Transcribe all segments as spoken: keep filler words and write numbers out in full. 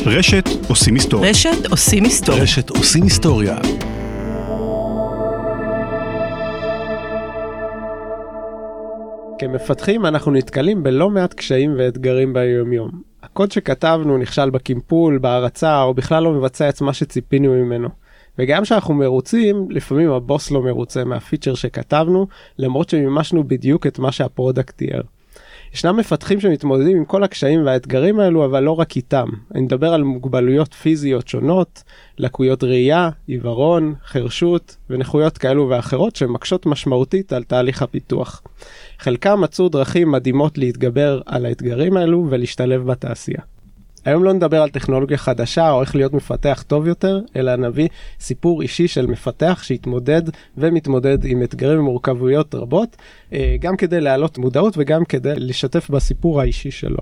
רשת עושים היסטוריה. רשת עושים היסטוריה. רשת עושים היסטוריה. כמפתחים אנחנו נתקלים בלא מעט קשיים ואתגרים ביום-יום. הקוד שכתבנו נכשל בקימפול, בהרצה, או בכלל לא מבצע את מה שציפינו ממנו. וגם שאנחנו מרוצים, לפעמים הבוס לא מרוצה מהפיצ'ר שכתבנו, למרות שמימשנו בדיוק את מה שהפרודקט תיאר. ישנם מפתחים שמתמודדים עם כל הקשיים והאתגרים האלו, אבל לא רק איתם. אני מדבר על מוגבלויות פיזיות שונות, לקויות ראייה, עיוורון, חרשות ונכויות כאלו ואחרות שמקשות משמעותית על תהליך הפיתוח. חלקם מצאו דרכים מדהימות להתגבר על האתגרים האלו ולהשתלב בתעשייה. היום לא נדבר על טכנולוגיה חדשה או איך להיות מפתח טוב יותר, אלא נביא סיפור אישי של מפתח שהתמודד ומתמודד עם אתגרים ומורכבויות רבות, גם כדי להעלות מודעות וגם כדי לשתף בסיפור האישי שלו.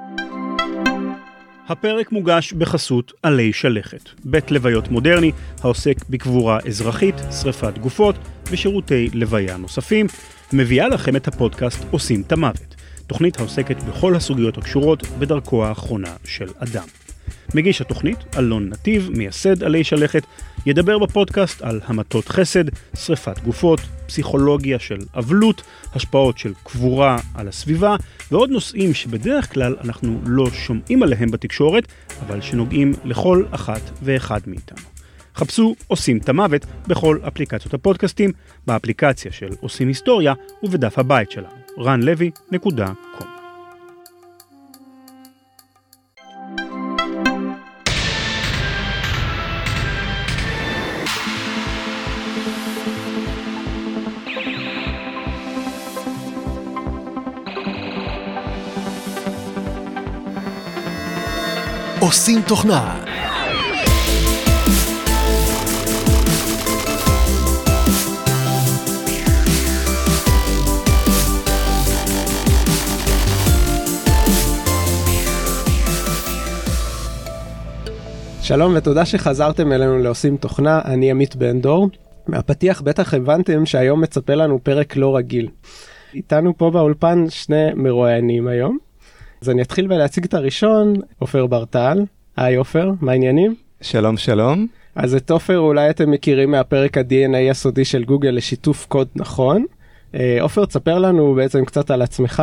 הפרק מוגש בחסות עלי שלכת, בית לוויות מודרני העוסק בקבורה אזרחית, שריפת גופות ושירותי לוויה נוספים, מביאה לכם את הפודקאסט עושים את המוות. תוכנית העוסקת בכל הסוגיות הקשורות בדרכו האחרונה של אדם. מגיש התוכנית, אלון נתיב, מייסד עלי שלכת, ידבר בפודקאסט על המתות חסד, שריפת גופות, פסיכולוגיה של אבלות, השפעות של קבורה על הסביבה, ועוד נושאים שבדרך כלל אנחנו לא שומעים עליהם בתקשורת, אבל שנוגעים לכל אחת ואחד מאיתנו. חפשו עושים את המוות בכל אפליקציות הפודקאסטים, באפליקציה של עושים היסטוריה ובדף הבית שלנו. רן לוי נקודה קום. עושים תוכנה. שלום ותודה שחזרתם אלינו לעושים תוכנה, אני עמית בן דור. מהפתיח בטח הבנתם שהיום מצפה לנו פרק לא רגיל. איתנו פה באולפן שני מרואיינים היום. אז אני אתחיל ולהציג את הראשון, עופר ברטל. היי עופר, מה העניינים? שלום שלום. אז את עופר אולי אתם מכירים מהפרק ה-די אן איי הסודי של גוגל לשיתוף קוד נכון. עופר, תספר לנו בעצם קצת על עצמך.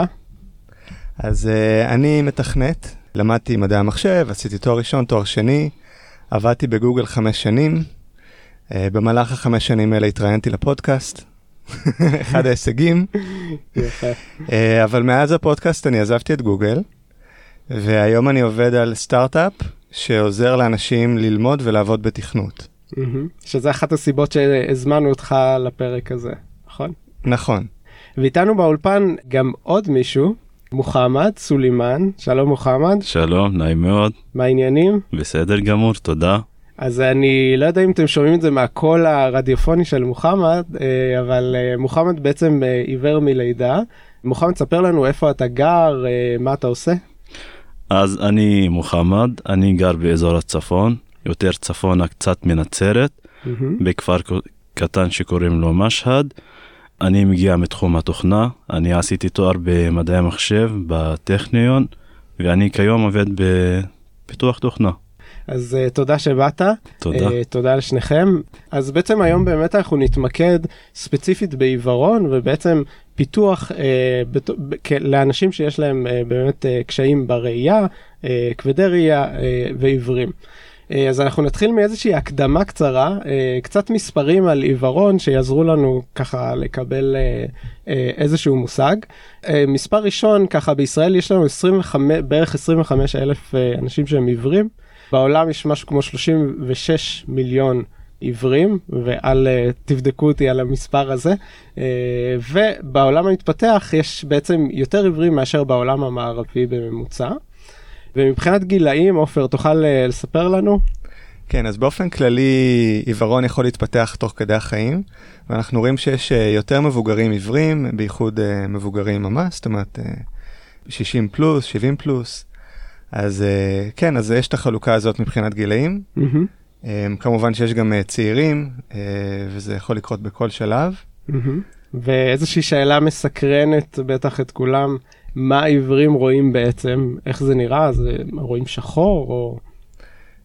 אז uh, אני מתכנת, למדתי מדעי המחשב, עשיתי תואר ראשון, תואר שני. עבדתי בגוגל חמש שנים, uh, במהלך החמש שנים האלה התראיינתי לפודקאסט, אחד ההישגים, uh, אבל מאז הפודקאסט אני עזבתי את גוגל, והיום אני עובד על סטארט-אפ שעוזר לאנשים ללמוד ולעבוד בתכנות. שזה אחת הסיבות שהזמנו אותך לפרק הזה, נכון? נכון. ואיתנו באולפן גם עוד מישהו, מוחמד סולימן. שלום מוחמד. שלום, נעים מאוד. מה העניינים? בסדר גמור, תודה. אז אני לא יודע אם אתם שומעים את זה מהקול הרדיופוני של מוחמד, אבל מוחמד בעצם עיוור מלידה. מוחמד, ספר לנו איפה אתה גר, מה אתה עושה? אז אני מוחמד, אני גר באזור הצפון, יותר צפונה קצת מנצרת, mm-hmm. בכפר קטן שקוראים לו משהד. אני מגיע מתחום התוכנה, אני עשיתי תואר במדעי המחשב בטכניון, ואני כיום עובד בפיתוח תוכנה. אז uh, תודה שבאת. תודה. Uh, תודה לשניכם. אז בעצם היום באמת אנחנו נתמקד ספציפית בעיוורון, ובעצם פיתוח uh, בת... לאנשים שיש להם uh, באמת uh, קשיים בראייה, uh, כבדי ראייה uh, ועיוורים. אז אנחנו נתחיל מאיזושהי הקדמה קצרה, קצת מספרים על עיוורון שיעזרו לנו ככה לקבל איזשהו מושג. מספר ראשון, ככה בישראל יש לנו עשרים וחמש, בערך עשרים וחמישה אלף אנשים שהם עיוורים. בעולם יש משהו כמו שלושים ושש מיליון עיוורים, ואל תבדקו אותי על המספר הזה. ובעולם המתפתח יש בעצם יותר עיוורים מאשר בעולם המערבי בממוצע. ומבחינת גילאים, עופר, תוכל לספר לנו? כן, אז באופן כללי, עיוורון יכול להתפתח תוך כדי החיים, ואנחנו רואים שיש יותר מבוגרים עיוורים, בייחוד מבוגרים ממש, זאת אומרת, שישים פלוס, שבעים פלוס. אז כן, אז יש את החלוקה הזאת מבחינת גילאים. Mm-hmm. כמובן שיש גם צעירים, וזה יכול לקרות בכל שלב. Mm-hmm. ואיזושהי שאלה מסקרנת בטח את כולם, מה העיוורים רואים בעצם? איך זה נראה? זה רואים שחור או...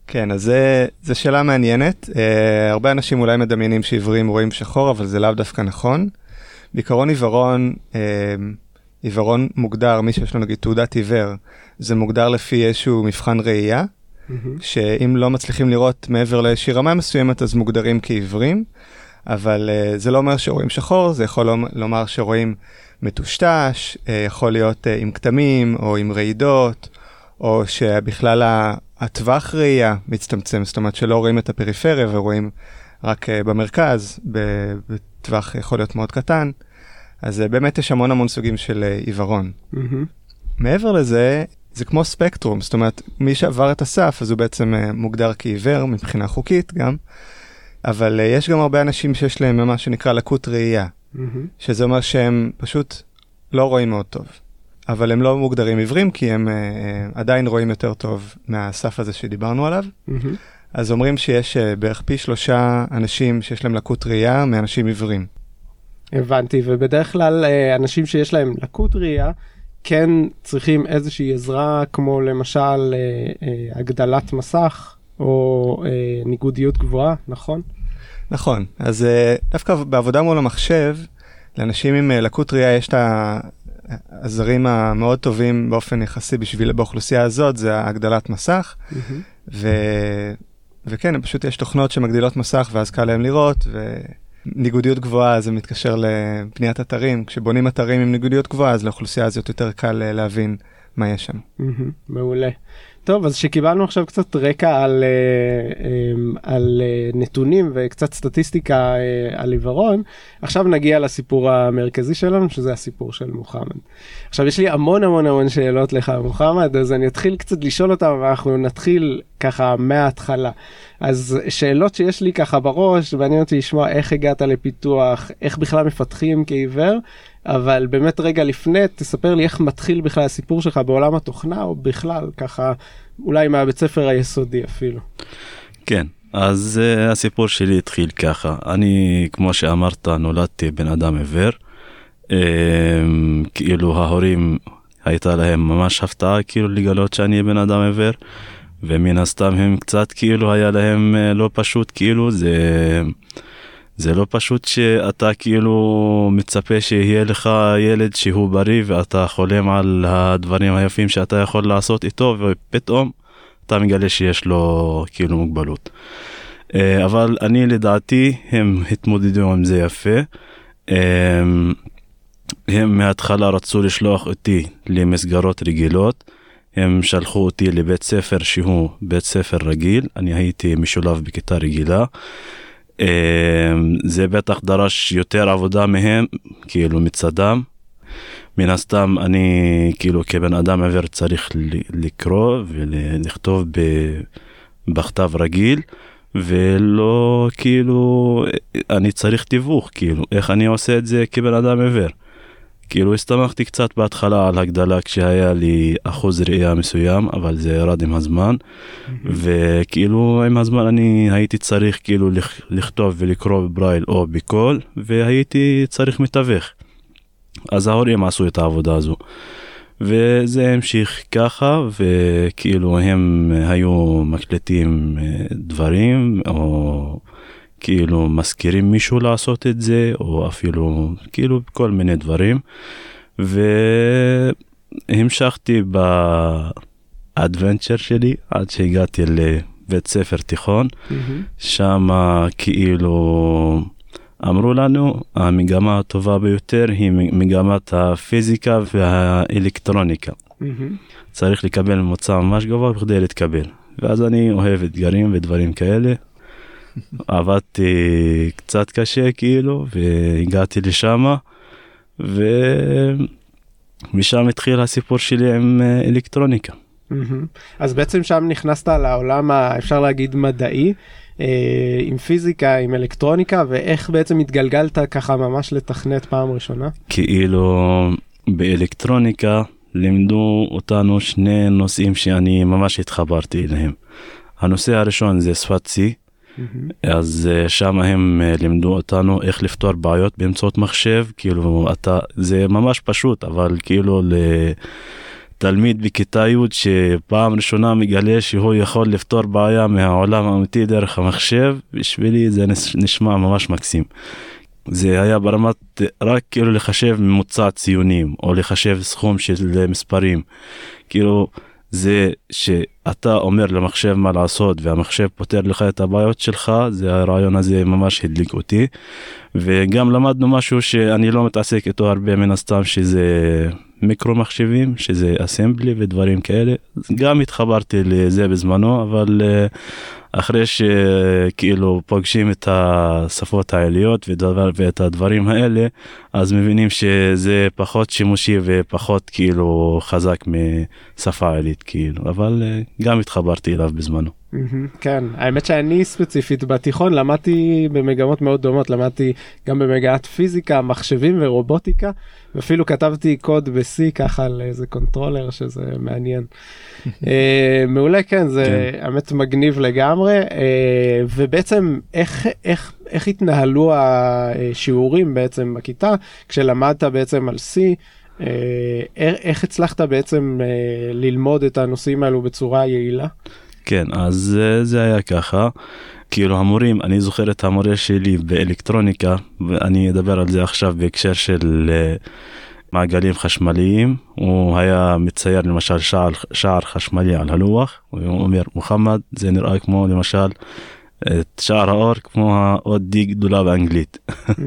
כן, אז זו שאלה מעניינת. Uh, הרבה אנשים אולי מדמיינים שעיוורים רואים שחור, אבל זה לאו דווקא נכון. בעיקרון עיוורון, uh, עיוורון מוגדר, מי שיש לו נגיד תעודת עיוור, זה מוגדר לפי איזשהו מבחן ראייה, mm-hmm. שאם לא מצליחים לראות מעבר לאיזושהי רמה מסוימת, אז מוגדרים כעיוורים, אבל uh, זה לא אומר שרואים שחור, זה יכול לומר שרואים מטושטש, uh, יכול להיות uh, עם כתמים או עם רעידות, או שבכלל הטווח ראייה מצטמצם, זאת אומרת שלא רואים את הפריפריה ורואים רק uh, במרכז, בטווח יכול להיות מאוד קטן, אז uh, באמת יש המון המון סוגים של uh, עיוורון. Mm-hmm. מעבר לזה, זה כמו ספקטרום, זאת אומרת, מי שעבר את הסף, אז הוא בעצם uh, מוגדר כעיוור מבחינה חוקית גם, אבל uh, יש גם הרבה אנשים שיש להם מה שנקרא לקות ראייה, mm-hmm. שזה אומר שהם פשוט לא רואים מאוד טוב. אבל הם לא מוגדרים עיוורים, כי הם uh, uh, עדיין רואים יותר טוב מהסף הזה שדיברנו עליו. Mm-hmm. אז אומרים שיש uh, בערך פי שלושה אנשים שיש להם לקות ראייה מאנשים עיוורים. הבנתי, ובדרך כלל uh, אנשים שיש להם לקות ראייה, כן צריכים איזושהי עזרה, כמו למשל uh, uh, הגדלת מסך, או uh, ניגודיות גבוהה, נכון? נכון, אז uh, דווקא בעבודה מול המחשב, לאנשים עם uh, לקות ראייה יש את ה... הזרים המאוד טובים באופן יחסי בשביל באוכלוסייה הזאת, זה הגדלת מסך, mm-hmm. ו... וכן, פשוט יש תוכנות שמגדילות מסך ואז קל להם לראות, וניגודיות גבוהה זה מתקשר לפניית אתרים, כשבונים אתרים עם ניגודיות גבוהה, אז לאוכלוסייה הזאת יותר קל להבין מה יש שם. Mm-hmm. מעולה. טוב, אז שקיבלנו עכשיו קצת רקע על, על נתונים וקצת סטטיסטיקה על עיוורון, עכשיו נגיע לסיפור המרכזי שלנו, שזה הסיפור של מוחמד. עכשיו, יש לי המון המון המון שאלות לך, מוחמד, אז אני אתחיל קצת לשאול אותם, ואנחנו נתחיל ככה מההתחלה. אז שאלות שיש לי ככה בראש, ואני רוצה לשמוע איך הגעת לפיתוח, איך בכלל מפתחים כעיוור, אבל באמת רגע לפני, תספר לי איך מתחיל בכלל הסיפור שלך בעולם התוכנה, או בכלל ככה, אולי מהבית ספר היסודי אפילו. כן, אז uh, הסיפור שלי התחיל ככה. אני, כמו שאמרת, נולדתי בן אדם עיוור. Um, כאילו ההורים, הייתה להם ממש הפתעה, כאילו לגלות שאני בן אדם עיוור, ומן הסתם הם קצת, כאילו היה להם uh, לא פשוט, כאילו זה... זה לא פשוט שאתה כאילו מצפה שיהיה לך ילד שהוא בריא ואתה חולם על הדברים היפים שאתה יכול לעשות איתו, ופתאום אתה מגלה שיש לו כאילו מוגבלות. אבל אני לדעתי הם התמודדו עם זה יפה. הם מההתחלה רצו לשלוח אותי למסגרות רגילות. הם שלחו אותי לבית ספר שהוא בית ספר רגיל. אני הייתי משולב בכיתה רגילה. זה בטח דרש יותר עבודה מהם, כאילו מצדם. מן הסתם אני כאילו כבן אדם עיוור צריך לקרוא ולכתוב בכתב רגיל, ולא כאילו אני צריך תיווך, כאילו איך אני עושה את זה כבן אדם עיוור. כאילו הסתמכתי קצת בהתחלה על הגדלה כשהיה לי אחוז ראייה מסוים, אבל זה ירד עם הזמן, וכאילו עם הזמן אני הייתי צריך כאילו לכתוב ולקרוא בברייל או בקול, והייתי צריך מתווך. אז ההורים עשו את העבודה הזו, וזה המשיך ככה, וכאילו הם היו מקלטים דברים, או כאילו מזכירים מישהו לעשות את זה, או אפילו כאילו כל מיני דברים. והמשכתי באדוונצ'ר שלי עד שהגעתי לבית ספר תיכון. Mm-hmm. שם כאילו אמרו לנו המגמה הטובה ביותר היא מגמת הפיזיקה והאלקטרוניקה. Mm-hmm. צריך לקבל ממוצע ממש גבוה בכדי להתקבל. ואז אני אוהב אתגרים ודברים כאלה. עבדתי קצת קשה כאילו, והגעתי לשם, ומשם התחיל הסיפור שלי עם אלקטרוניקה. אז בעצם שם נכנסת לעולם, אפשר להגיד מדעי, עם פיזיקה, עם אלקטרוניקה, ואיך בעצם התגלגלת ככה ממש לתכנת פעם ראשונה? כאילו באלקטרוניקה לימדו אותנו שני נושאים שאני ממש התחברתי אליהם. הנושא הראשון זה שפת C, אז שם הם לימדו אותנו איך לפתור בעיות באמצעות מחשב. כאילו אתה, זה ממש פשוט, אבל כאילו תלמיד בכיתה י' שפעם ראשונה מגלה שהוא יכול לפתור בעיה מהעולם האמיתי דרך המחשב, בשבילי זה נשמע ממש מקסים. זה היה ברמת רק כאילו לחשב ממוצע ציונים, או לחשב סכום של מספרים. כאילו זה שאתה אומר למחשב מה לעשות, והמחשב פותר לך את הבעיות שלך, זה הרעיון הזה ממש הדליק אותי. וגם למדנו משהו שאני לא מתעסק איתו הרבה מן הסתם, שזה מיקרו מחשבים, שזה אסמבלי ודברים כאלה. גם התחברתי לזה בזמנו, אבל אחרי שכאילו פוגשים את השפות העיליות ודבר, ואת הדברים האלה, אז מבינים שזה פחות שימושי ופחות כאילו חזק משפה עילית כאילו, אבל גם התחברתי אליו בזמנו. כן, האמת שאני ספציפית בתיכון למדתי במגמות מאוד דומות, למדתי גם במגמת פיזיקה, מחשבים ורובוטיקה, ואפילו כתבתי קוד ב-C ככה על איזה קונטרולר שזה מעניין. מעולה, כן, זה האמת מגניב לגמרי, ובעצם איך, איך, איך התנהלו השיעורים בעצם בכיתה, כשלמדת בעצם על C, איך הצלחת בעצם ללמוד את הנושאים האלו בצורה יעילה? כן, אז זה היה ככה, כאילו המורים, אני זוכר את המורה שלי באלקטרוניקה, ואני אדבר על זה עכשיו בהקשר של מעגלים חשמליים, הוא היה מצייר למשל שער, שער חשמלי על הלוח, הוא אומר, מוחמד, זה נראה כמו למשל את שער האור, כמו האות די גדולה באנגלית.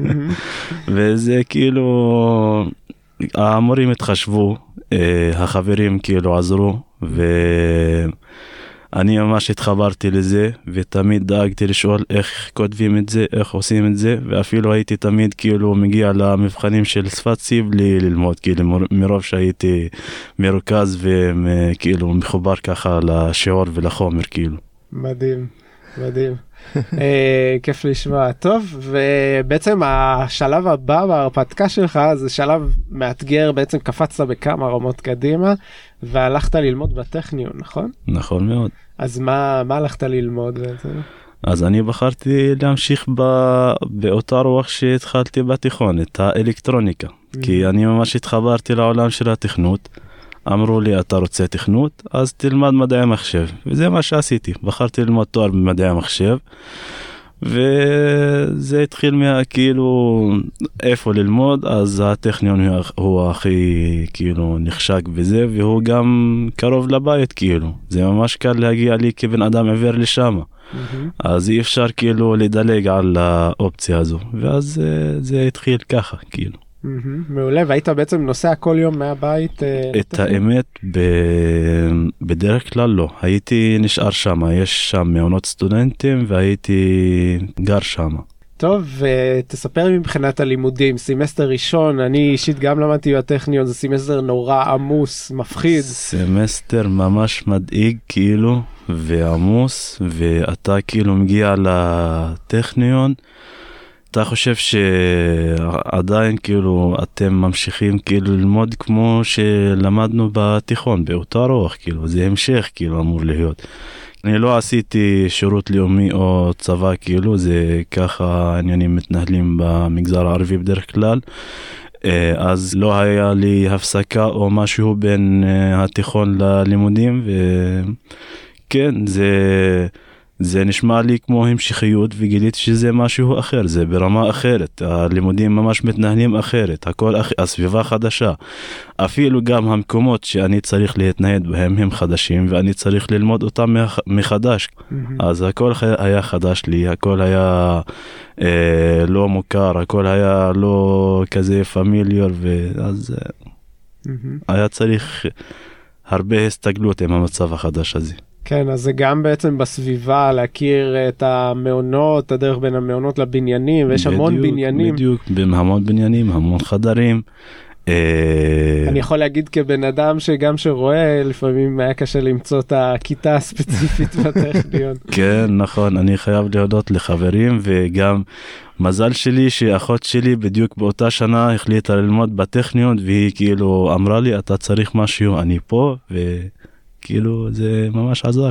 וזה כאילו, המורים התחשבו, החברים כאילו עזרו, ו... אני ממש התחברתי לזה, ותמיד דאגתי לשאול איך כותבים את זה, איך עושים את זה, ואפילו הייתי תמיד כאילו מגיע למבחנים של שפת C בלי ללמוד, כאילו מרוב שהייתי מרוכז וכאילו מחובר ככה לשיעור ולחומר כאילו. מדהים, מדהים. כיף לשמוע. טוב, ובעצם השלב הבא בהרפתקה שלך זה שלב מאתגר, בעצם קפצת בכמה רמות קדימה והלכת ללמוד בטכניון, נכון? נכון מאוד. אז מה, מה הלכת ללמוד בעצם? אז אני בחרתי להמשיך ב... באותה רוח שהתחלתי בתיכון, את האלקטרוניקה, כי אני ממש התחברתי לעולם של התכנות. אמרו לי, אתה רוצה תכנות? אז תלמד מדעי המחשב. וזה מה שעשיתי. בחרתי ללמוד תואר במדעי המחשב. וזה התחיל מה, כאילו, איפה ללמוד, אז הטכניון הוא, הוא הכי, כאילו, נחשק בזה, והוא גם קרוב לבית, כאילו. זה ממש קל להגיע לי כבן אדם עבר לשם. Mm-hmm. אז אי אפשר, כאילו, לדלג על האופציה הזו. ואז זה, זה התחיל ככה, כאילו. מעולה, והיית בעצם נוסע כל יום מהבית? את האמת, בדרך כלל לא. הייתי נשאר שם, יש שם מעונות סטודנטים והייתי גר שם. טוב, ותספר מבחינת הלימודים, סמסטר ראשון, אני אישית גם למדתי בטכניון, זה סמסטר נורא עמוס, מפחיד. סמסטר ממש מדאיג כאילו, ועמוס, ואתה כאילו מגיע לטכניון, אתה חושב שעדיין כאילו אתם ממשיכים כאילו ללמוד כמו שלמדנו בתיכון, באותה רוח, כאילו זה המשך כאילו אמור להיות. אני לא עשיתי שירות לאומי או צבא, כאילו זה ככה עניינים מתנהלים במגזר הערבי בדרך כלל, אז לא היה לי הפסקה או משהו בין התיכון ללימודים, וכן זה... זה נשמע לי כמו המשכיות, וגיליתי שזה משהו אחר, זה ברמה אחרת, הלימודים ממש מתנהלים אחרת, הכל, הסביבה חדשה, אפילו גם המקומות שאני צריך להתנהד בהם הם חדשים, ואני צריך ללמוד אותם מחדש, mm-hmm. אז הכל היה חדש לי, הכל היה אה, לא מוכר, הכל היה לא כזה פמיליור, ואז mm-hmm. היה צריך הרבה הסתגלות עם המצב החדש הזה. כן, אז זה גם בעצם בסביבה להכיר את המעונות, הדרך בין המעונות לבניינים, ויש בדיוק, המון בניינים. בדיוק, המון בניינים, המון חדרים. אני יכול להגיד כבן אדם שגם שרואה, לפעמים היה קשה למצוא את הכיתה הספציפית בטכניון. כן, נכון, אני חייב להודות לחברים, וגם מזל שלי שאחות שלי בדיוק באותה שנה החליטה ללמוד בטכניון, והיא כאילו אמרה לי, אתה צריך משהו, אני פה, ו... כאילו זה ממש עזר.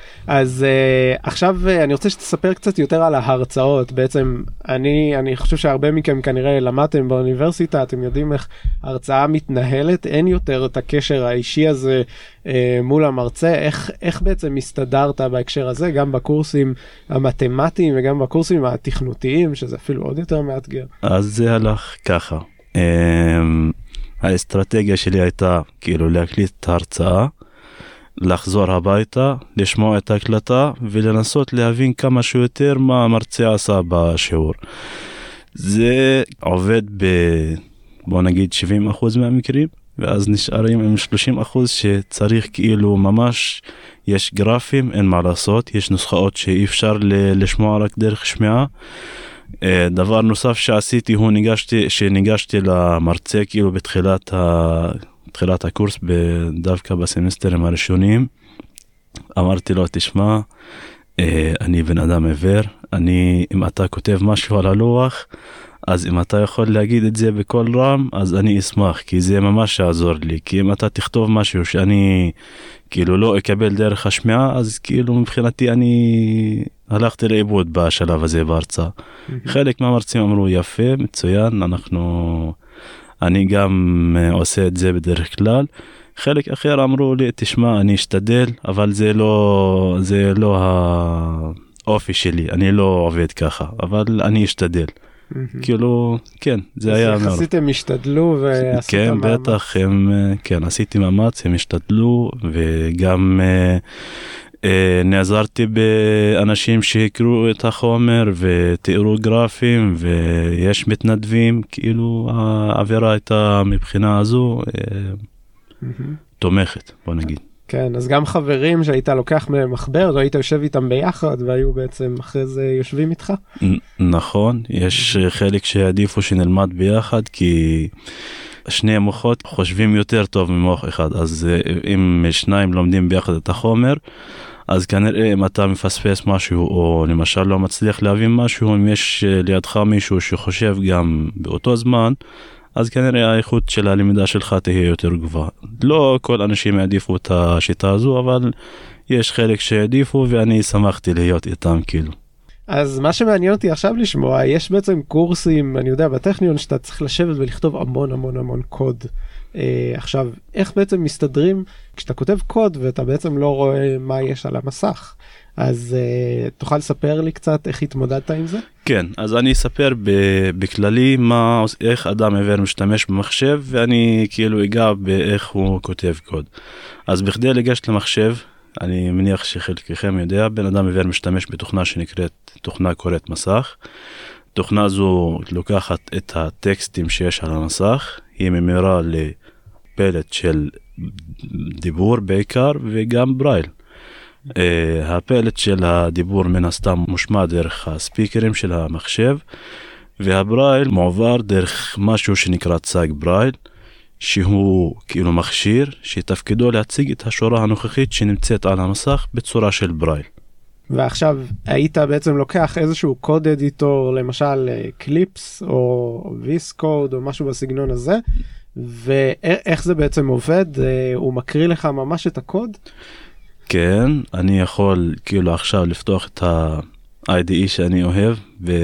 אז uh, עכשיו uh, אני רוצה שתספר קצת יותר על ההרצאות. בעצם אני, אני חושב שהרבה מכם כנראה למדתם באוניברסיטה, אתם יודעים איך הרצאה מתנהלת, אין יותר את הקשר האישי הזה uh, מול המרצה. איך, איך בעצם הסתדרת בהקשר הזה, גם בקורסים המתמטיים וגם בקורסים התכנותיים, שזה אפילו עוד יותר מאתגר? אז זה הלך ככה. Um, האסטרטגיה שלי הייתה כאילו להקליט את ההרצאה, לחזור הביתה, לשמוע את ההקלטה ולנסות להבין כמה שיותר מה המרצה עשה בשיעור. זה עובד ב, בוא נגיד שבעים אחוז מהמקרים, ואז נשארים עם שלושים אחוז שצריך כאילו ממש, יש גרפים, אין מה לעשות, יש נוסחאות שאי אפשר לשמוע רק דרך שמיעה. דבר נוסף שעשיתי הוא ניגשתי, שניגשתי למרצה כאילו בתחילת ה... תחילת הקורס, דווקא בסמסטרים הראשונים, אמרתי לו, תשמע, אני בן אדם עיוור, אני, אם אתה כותב משהו על הלוח, אז אם אתה יכול להגיד את זה בכל רם, אז אני אשמח, כי זה ממש יעזור לי, כי אם אתה תכתוב משהו שאני כאילו לא אקבל דרך השמיעה, אז כאילו מבחינתי אני הלכתי לאיבוד בשלב הזה בהרצאה. חלק מהמרצים אמרו, יפה, מצוין, אנחנו... אני גם עושה את זה בדרך כלל. חלק אחר אמרו לי, תשמע, אני אשתדל, אבל זה לא, זה לא האופי שלי, אני לא עובד ככה, אבל אני אשתדל. כאילו, כן, זה היה... אז איך עשיתם, השתדלו ועשית מאמץ? כן, בטח, הם, כן, עשיתי מאמץ, הם השתדלו, וגם נעזרתי באנשים שהקראו את החומר ותיארו גרפים, ויש מתנדבים, כאילו העבירה הייתה מבחינה הזו תומכת, בוא נגיד. כן, אז גם חברים שהיית לוקח ממחבר, או היית יושב איתם ביחד, והיו בעצם אחרי זה יושבים איתך? נכון, יש חלק שעדיפו שנלמד ביחד, כי שני מוחות חושבים יותר טוב ממוח אחד, אז אם שניים לומדים ביחד את החומר, אז כנראה אם אתה מפספס משהו, או למשל לא מצליח להבין משהו, אם יש לידך מישהו שחושב גם באותו זמן, אז כנראה האיכות של הלמידה שלך תהיה יותר גבוהה. לא כל אנשים יעדיפו את השיטה הזו, אבל יש חלק שעדיפו, ואני שמחתי להיות איתם כאילו. אז מה שמעניין אותי עכשיו לשמוע, יש בעצם קורסים, אני יודע, בטכניון, שאתה צריך לשבת ולכתוב המון המון המון קוד. אה, עכשיו, איך בעצם מסתדרים כשאתה כותב קוד ואתה בעצם לא רואה מה יש על המסך? אז אה, תוכל לספר לי קצת איך התמודדת עם זה? כן, אז אני אספר בכללי מה, איך אדם עיוור משתמש במחשב, ואני כאילו אגע באיך הוא כותב קוד. אז בכדי לגשת למחשב, אני מניח שחלקכם יודע, בן אדם עיוור משתמש בתוכנה שנקראת תוכנה קוראת מסך. תוכנה זו לוקחת את הטקסטים שיש על המסך, היא ממירה לפלט של דיבור בעיקר וגם ברייל. Uh, הפלט של הדיבור מן הסתם מושמע דרך הספיקרים של המחשב, והברייל מועבר דרך משהו שנקרא צג ברייל, שהוא כאילו מכשיר שתפקידו להציג את השורה הנוכחית שנמצאת על המסך בצורה של ברייל. ועכשיו היית בעצם לוקח איזשהו קוד אדיטור, למשל קליפס או ויס קוד או משהו בסגנון הזה, ואיך זה בעצם עובד? הוא מקריא לך ממש את הקוד? כן, אני יכול כאילו עכשיו לפתוח את ה-איי די אי שאני אוהב,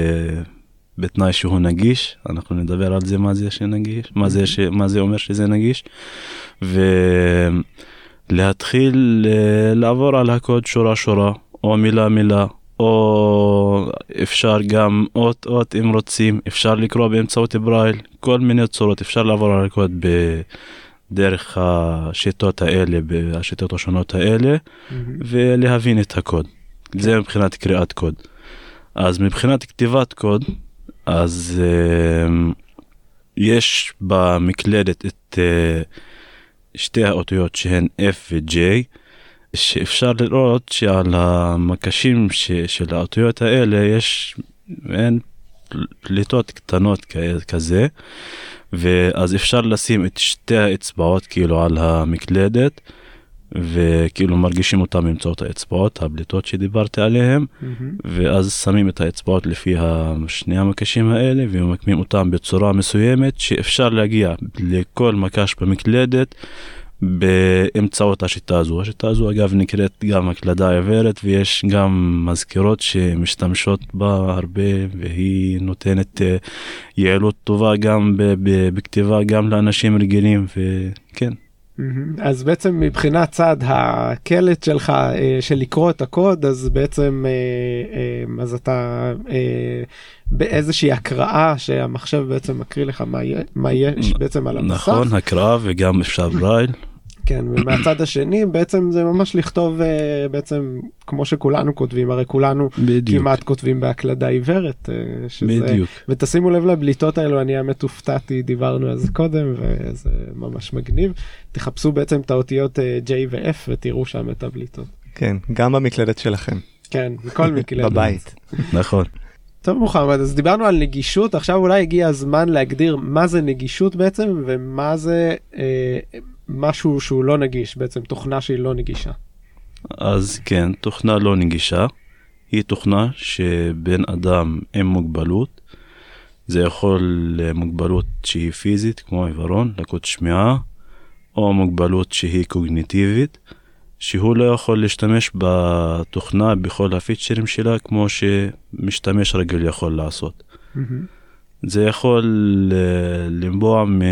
ובתנאי שהוא נגיש, אנחנו נדבר על זה, מה זה שנגיש, מה זה, ש... מה זה אומר שזה נגיש, ולהתחיל לעבור על הקוד שורה שורה, או מילה מילה, או אפשר גם אות אות אם רוצים, אפשר לקרוא באמצעות ברייל, כל מיני צורות, אפשר לעבור על הקוד ב... דרך השיטות האלה, השיטות השונות האלה, mm-hmm. ולהבין את הקוד. Okay. זה מבחינת קריאת קוד. אז מבחינת כתיבת קוד, אז uh, יש במקלדת את uh, שתי האותיות שהן F ו-J, שאפשר לראות שעל המקשים ש- של האותיות האלה יש אין פליטות קטנות כ- כזה, ואז אפשר לשים את שתי האצבעות כאילו על המקלדת, וכאילו מרגישים אותם באמצעות האצבעות, הבליטות שדיברתי עליהם, mm-hmm. ואז שמים את האצבעות לפי שני המקשים האלה, ומקמים אותם בצורה מסוימת, שאפשר להגיע לכל מקש במקלדת, באמצעות השיטה הזו. השיטה הזו אגב נקראת גם הקלדה עיוורת, ויש גם מזכירות שמשתמשות בה הרבה, והיא נותנת יעילות טובה גם בכתיבה, גם לאנשים רגילים, וכן. אז בעצם מבחינת צד הקלט שלך של לקרוא את הקוד, אז בעצם אז אתה באיזושהי הקראה שהמחשב בעצם מקריא לך מה יש בעצם על המסך. נכון, הקראה וגם אפשר ברייל. כן, ומהצד השני בעצם זה ממש לכתוב בעצם כמו שכולנו כותבים, הרי כולנו בדיוק. כמעט כותבים בהקלדה עיוורת. שזה, בדיוק. ותשימו לב לבליטות האלו, אני האמת הופתעתי, דיברנו על זה קודם, וזה ממש מגניב. תחפשו בעצם את האותיות J ו-F ותראו שם את הבליטות. כן, גם במקלדת שלכם. כן, בכל מקלדת. בבית. נכון. טוב מוחמד, אז דיברנו על נגישות, עכשיו אולי הגיע הזמן להגדיר מה זה נגישות בעצם, ומה זה אה, משהו שהוא לא נגיש, בעצם תוכנה שהיא לא נגישה. אז כן, תוכנה לא נגישה, היא תוכנה שבן אדם עם מוגבלות, זה יכול מוגבלות שהיא פיזית, כמו עיוורון, לקות שמיעה, או מוגבלות שהיא קוגניטיבית, שהוא לא יכול להשתמש בתוכנה בכל הפיצ'רים שלה כמו שמשתמש רגיל יכול לעשות. Mm-hmm. זה יכול לנבוע מ...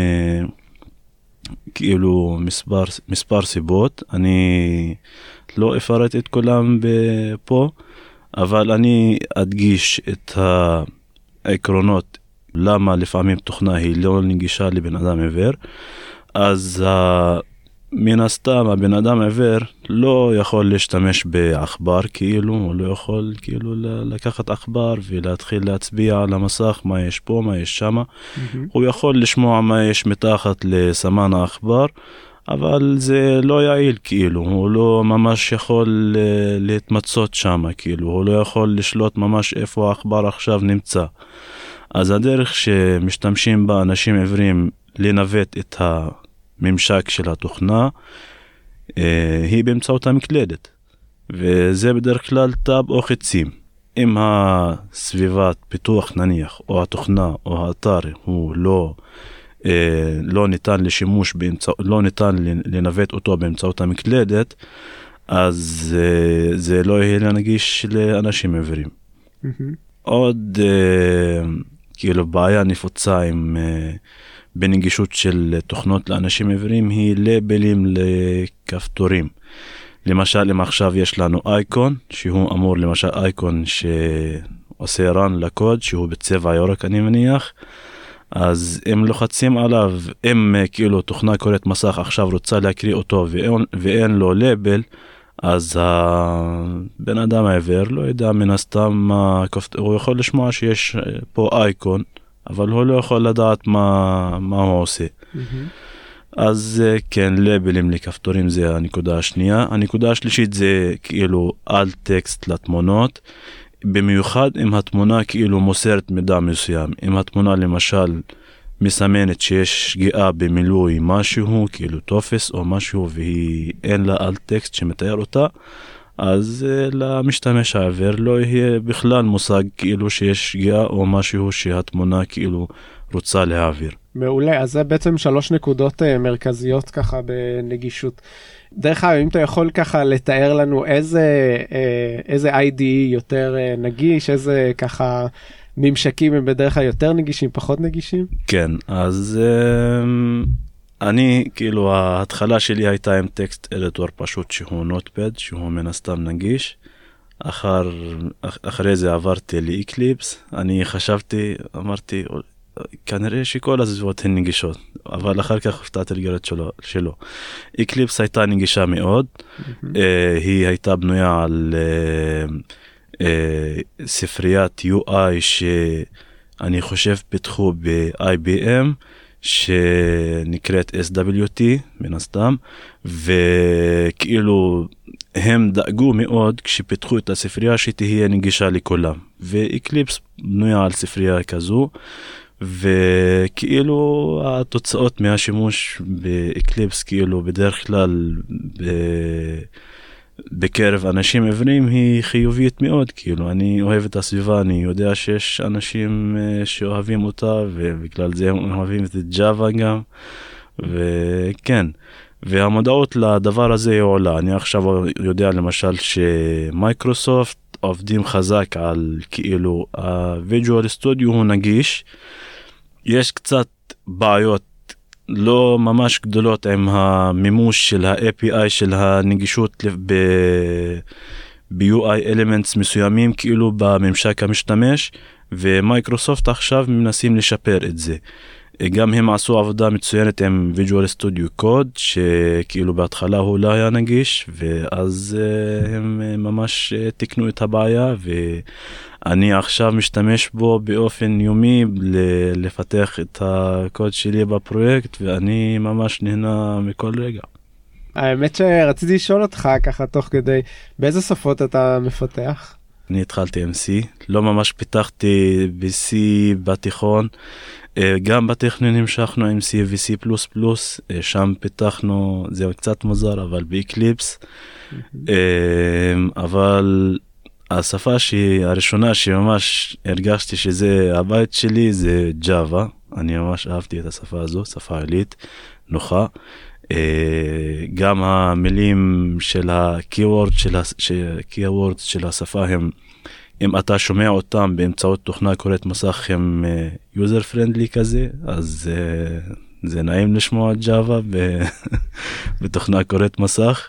כאילו מספר, מספר סיבות. אני לא אפרט את כולם פה, אבל אני אדגיש את העקרונות למה לפעמים תוכנה היא לא נגישה לבן אדם עיוור. אז ה... מן הסתם הבן אדם עיוור לא יכול להשתמש בעכבר, כאילו הוא לא יכול כאילו לקחת עכבר ולהתחיל להצביע על המסך מה יש פה, מה יש שמה. Mm-hmm. הוא יכול לשמוע מה יש מתחת לסמן העכבר, אבל זה לא יעיל, כאילו הוא לא ממש יכול להתמצות שמה, כאילו הוא לא יכול לשלוט ממש איפה העכבר עכשיו נמצא. אז הדרך שמשתמשים בה אנשים עיוורים לנווט את ה ממשק של התוכנה אה, היא באמצעות המקלדת, וזה בדרך כלל טאב או חצים. אם הסביבת פיתוח נניח או התוכנה או האתר הוא לא אה, לא ניתן לשימוש באמצע, לא ניתן לנווט אותו באמצעות המקלדת, אז אה, זה לא יהיה נגיש לאנשים עיוורים. Mm-hmm. עוד אה, כאילו בעיה נפוצה עם אה, בנגישות של תוכנות לאנשים עיוורים היא לייבלים לכפתורים. למשל, אם עכשיו יש לנו אייקון, שהוא אמור למשל אייקון שעושה רן לקוד, שהוא בצבע ירוק אני מניח, אז אם לוחצים עליו, אם כאילו תוכנה קוראת מסך עכשיו רוצה להקריא אותו ואין, ואין לו לייבל, אז הבן אדם העיוור לא יודע מן הסתם מה, הוא יכול לשמוע שיש פה אייקון, אבל הוא לא יכול לדעת מה, מה הוא עושה. Mm-hmm. אז כן, לייבלים לכפתורים זה הנקודה השנייה. הנקודה השלישית זה כאילו על טקסט לתמונות, במיוחד אם התמונה כאילו מוסרת מידע מסוים. אם התמונה למשל מסמנת שיש שגיאה במילוי משהו, כאילו טופס או משהו, והיא אין לה על טקסט שמתאר אותה, אז uh, למשתמש העיוור לא יהיה בכלל מושג כאילו שיש שגיאה או משהו שהתמונה כאילו רוצה להעביר. מעולה, אז זה בעצם שלוש נקודות uh, מרכזיות ככה בנגישות. דרך אגב, אם אתה יכול ככה לתאר לנו איזה, uh, איזה איי די אי יותר uh, נגיש, איזה ככה ממשקים הם בדרך כלל יותר נגישים, פחות נגישים? כן, אז... Uh... אני, כאילו, ההתחלה שלי הייתה עם טקסט אדיטור פשוט שהוא נוטפד, שהוא מן הסתם נגיש. אחר, אחרי זה עברתי לאקליפס. אני חשבתי, אמרתי, כנראה שכל הסביבות הן נגישות, אבל אחר כך הפתעתי לגלות שלו, שלו. אקליפס הייתה נגישה מאוד. Mm-hmm. היא הייתה בנויה על ספריית יו איי שאני חושב פיתחו ב-איי בי אם, שנקראת אס דאבליו טי מן הסתם, וכאילו הם דאגו מאוד כשפיתחו את הספרייה שתהיה נגישה לכולם, ואקליפס בנויה על ספרייה כזו, וכאילו התוצאות מהשימוש באקליפס כאילו בדרך כלל ב... בקרב אנשים עיוורים היא חיובית מאוד. כאילו אני אוהב את הסביבה, אני יודע שיש אנשים שאוהבים אותה, ובגלל זה הם אוהבים את ג'אווה גם, וכן. והמודעות לדבר הזה היא עולה. אני עכשיו יודע למשל שמייקרוסופט עובדים חזק על כאילו הוויז'ואל סטודיו הוא נגיש, יש קצת בעיות לא ממש גדולות עם המימוש של ה-איי פי איי של הנגישות ב-יו איי אלמנטס מסוימים כאילו בממשק המשתמש, ומייקרוסופט עכשיו מנסים לשפר את זה. גם הם עשו עבודה מצוינת עם Visual Studio Code, שכאילו בהתחלה הוא לא היה נגיש, ואז הם ממש תקנו את הבעיה, ואני עכשיו משתמש בו באופן יומי לפתח את הקוד שלי בפרויקט, ואני ממש נהנה מכל רגע. האמת שרציתי לשאול אותך ככה תוך כדי, באיזה שפות אתה מפתח? אני התחלתי עם C, לא ממש פיתחתי ב-C בתיכון, גם בטכניון המשכנו עם C ו-C++, שם פיתחנו, זה קצת מוזר, אבל באקליפס, אבל השפה הראשונה שממש הרגשתי שזה הבית שלי זה Java, אני ממש אהבתי את השפה הזו, שפה עילית, נוחה, גם המילים של ה-keyword של, ה- של השפה הם, אם אתה שומע אותם באמצעות תוכנה קוראת מסך הם user friendly כזה, אז זה נעים לשמוע Java בתוכנה קוראת מסך,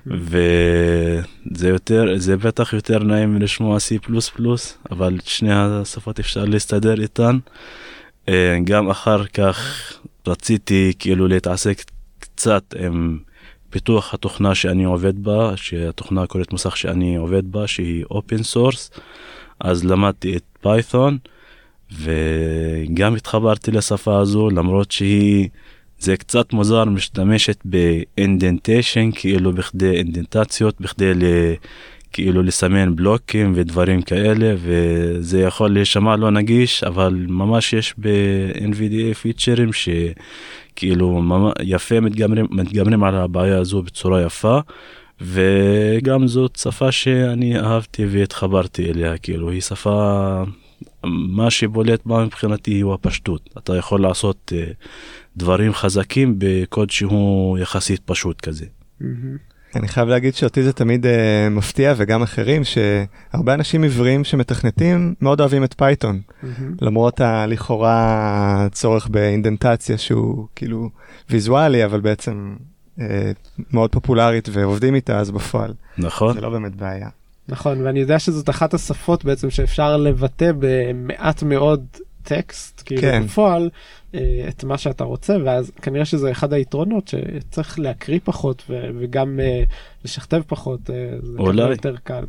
וזה יותר, זה בטח יותר נעים לשמוע C++, אבל שני השפות אפשר להסתדר איתן. גם אחר כך רציתי כאילו להתעסק קצת עם פיתוח התוכנה שאני עובד בה, שהתוכנה קוראת מסך שאני עובד בה, שהיא open source, אז למדתי את פייתון, וגם התחברתי לשפה הזו, למרות שהיא, זה קצת מוזר, משתמשת באינדנטיישן, כאילו בכדי אינדנטציות, בכדי ל, כאילו לסמן בלוקים ודברים כאלה, וזה יכול להישמע לא נגיש, אבל ממש יש ב-אן וי די איי פיצ'רים ש... כאילו יפה מתגמרים, מתגמרים על הבעיה הזו בצורה יפה, וגם זאת שפה שאני אהבתי והתחברתי אליה, כאילו היא שפה, מה שבולט בה מבחינתי היא הפשטות, אתה יכול לעשות uh, דברים חזקים בקוד שהוא יחסית פשוט כזה. אני חייב להגיד שאותי זה תמיד uh, מפתיע, וגם אחרים, שהרבה אנשים עבריים שמתכנתים מאוד אוהבים את פייתון, mm-hmm. למרות לכאורה צורך באינדנטציה שהוא כאילו ויזואלי, אבל בעצם uh, מאוד פופולרית ועובדים איתה, אז בפועל. נכון. זה לא באמת בעיה. נכון, ואני יודע שזאת אחת השפות בעצם שאפשר לבטא במעט מאוד טקסט, כאילו כן. בפועל, את מה שאתה רוצה, ואז כנראה שזה אחד היתרונות שצריך להקריא פחות ו- וגם uh, לשכתב פחות, uh, זה כנראה יותר קל.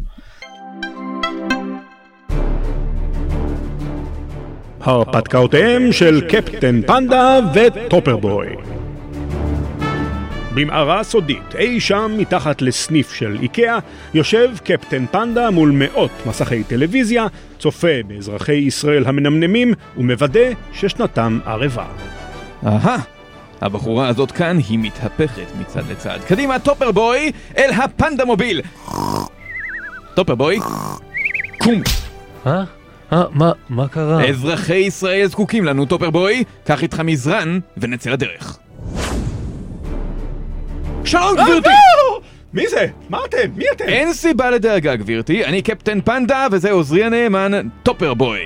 הרפתקאותיהם של קפטן פנדה וטופרבוי. במערה סודית, אי שם מתחת לסניף של איקאה, יושב קפטן פנדה מול מאות מסכי טלוויזיה, צופה באזרחי ישראל המנמנמים ומוודא ששנתם ערבה. אהה, הבחורה הזאת כאן היא מתהפכת מצד לצד. קדימה טופרבוי אל הפנדה מוביל. טופרבוי, קום. אה? אה, מה, מה קרה? אזרחי ישראל זקוקים לנו טופרבוי, קח איתך מזרן ונצא לדרך. שלום גבירתי! מי זה? מה אתם? מי אתם? אין סיבה לדאגה גבירתי, אני קפטן פנדה וזה עוזרי הנאמן טופרבוי.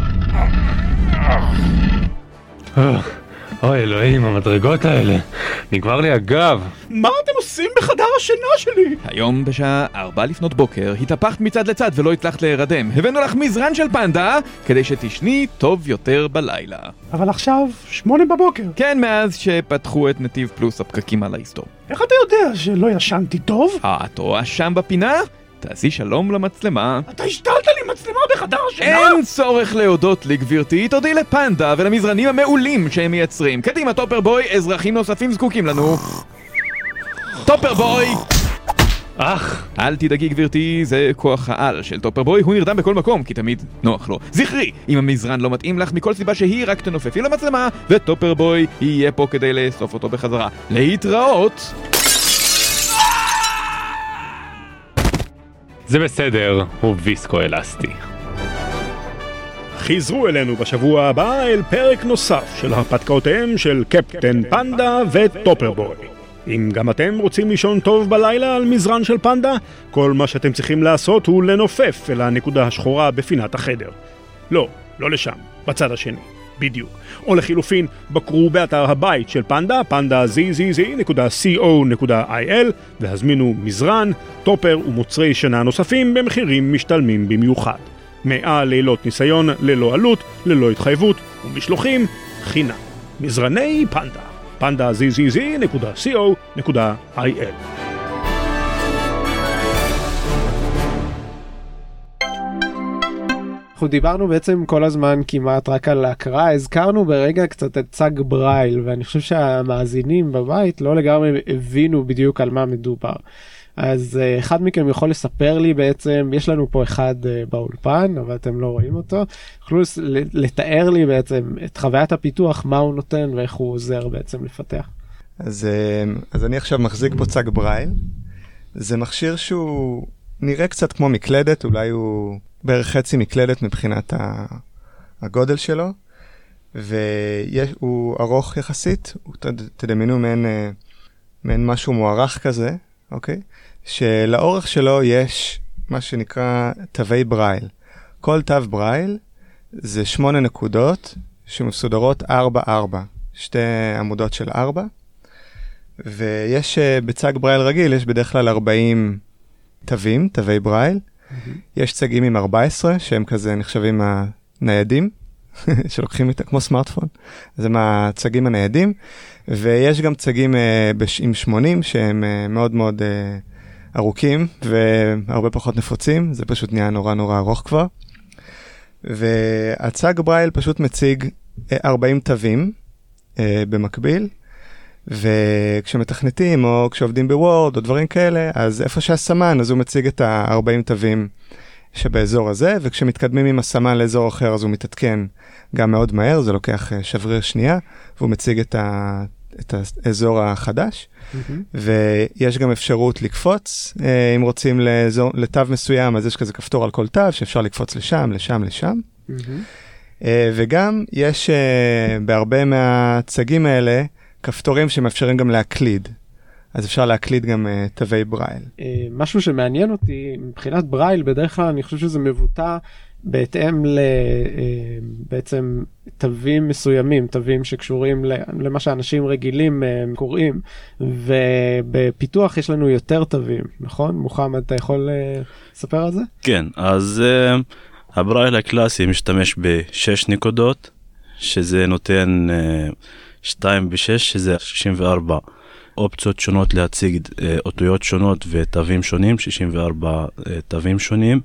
אוי אלוהים, המדרגות האלה, נגמר לי הגב. מה אתם עושים בחדר השינה שלי? היום בשעה ארבע לפנות בוקר התהפכת מצד לצד ולא הצלחת להירדם. הבאנו לך מזרן של פנדה כדי שתשני טוב יותר בלילה. אבל עכשיו שמונה בבוקר. כן, מאז שפתחו את נתיב פלוס הפקקים על ההיסטור. איך אתה יודע שלא ישנתי טוב? אה, את רואה שם בפינה? תעשי שלום למצלמה. אתה השתלת לי מצלמה בחדר השינה? אין צורך להודות לי גבירתי, תודי לפנדה ולמזרנים המעולים שהם מייצרים. קדימה טופרבוי, אזרחים נוספים זקוקים לנו. טופרבוי! אך! אל תדאגי גבירתי, זה כוח העל של טופרבוי, הוא נרדם בכל מקום כי תמיד נוח לו. זכרי, אם המזרן לא מתאים לך מכל סיבה שהיא, רק תנופפי למצלמה וטופרבוי יהיה פה כדי לאסוף אותו בחזרה. להתראות! זה בסדר, הוא ויסקו אלסטי. חזרו אלינו בשבוע הבא אל פרק נוסף של הרפתקאותיהם של קפטן פנדה וטופרבוי. אם גם אתם רוצים לישון טוב בלילה על מזרן של פנדה, כל מה שאתם צריכים לעשות הוא לנופף אל הנקודה השחורה בפינת החדר. לא, לא לשם, בצד השני, בדיוק. או לחילופין, בקרו באתר הבית של פנדה, פנדה זד זד זד נקודה קו נקודה איי אל, והזמינו מזרן, טופר ומוצרי שינה נוספים במחירים משתלמים במיוחד. מאה לילות ניסיון ללא עלות, ללא התחייבות ומשלוחים חינם. מזרני פנדה, פנדה זד זד זד נקודה קו נקודה איי אל. אנחנו דיברנו בעצם כל הזמן כמעט רק על ההקראה, הזכרנו ברגע קצת את צג ברייל, ואני חושב שהמאזינים בבית לא לגמרי הבינו בדיוק על מה מדובר. אז אחד מכם יכול לספר לי בעצם, יש לנו פה אחד באולפן, אבל אתם לא רואים אותו, יכולו לתאר לי בעצם את חוויית הפיתוח, מה הוא נותן ואיך הוא עוזר בעצם לפתח. אז, אז אני עכשיו מחזיק פה צג ברייל, זה מכשיר שהוא נראה קצת כמו מקלדת, אולי הוא בערך חצי מקלדת מבחינת הגודל שלו, והוא ארוך יחסית, הוא תדמיינו מעין, מעין משהו מוערך כזה, אוקיי? שלאורך שלו יש מה שנקרא תווי ברייל. כל תו ברייל זה שמונה נקודות שמסודרות ארבע ארבע, שתי עמודות של ארבע, ויש בצג ברייל רגיל, יש בדרך כלל ארבעים תווים, תווי ברייל, mm-hmm. יש צגים עם ארבע עשרה, שהם כזה נחשבים הניידים, שלוקחים איתה כמו סמארטפון, זה מהצגים הניידים, ויש גם צגים uh, עם שמונים, שהם uh, מאוד מאוד uh, ארוכים, והרבה פחות נפוצים, זה פשוט נהיה נורא נורא ארוך כבר, והצג ברייל פשוט מציג uh, ארבעים תווים uh, במקביל, וכשמתכנתים או כשעובדים בוורד או דברים כאלה, אז איפה שהסמן, אז הוא מציג את ה-ארבעים תווים שבאזור הזה, וכשמתקדמים עם הסמן לאזור אחר, אז הוא מתעדכן גם מאוד מהר, זה לוקח שבריר שנייה, והוא מציג את, ה, את האזור החדש, mm-hmm. ויש גם אפשרות לקפוץ, אם רוצים לאזור, לתו מסוים, אז יש כזה כפתור על כל תו, שאפשר לקפוץ לשם, לשם, לשם, mm-hmm. וגם יש בהרבה מהצגים האלה, כפתורים שמאפשרים גם להקליד, אז אפשר להקליד גם uh, תווי ברייל. Uh, משהו שמעניין אותי, מבחינת ברייל, בדרך כלל אני חושב שזה מבוטא בהתאם ל, uh, בעצם תווים מסוימים, תווים שקשורים למה שאנשים רגילים uh, קוראים, ובפיתוח יש לנו יותר תווים, נכון? מוחמד, אתה יכול uh, לספר על זה? כן, אז uh, הברייל הקלאסי משתמש בשש נקודות, שזה נותן uh, שתיים בשש, שזה שישים וארבע. אופציות שונות להציג אותיות שונות ותווים שונים, שישים וארבע תווים שונים,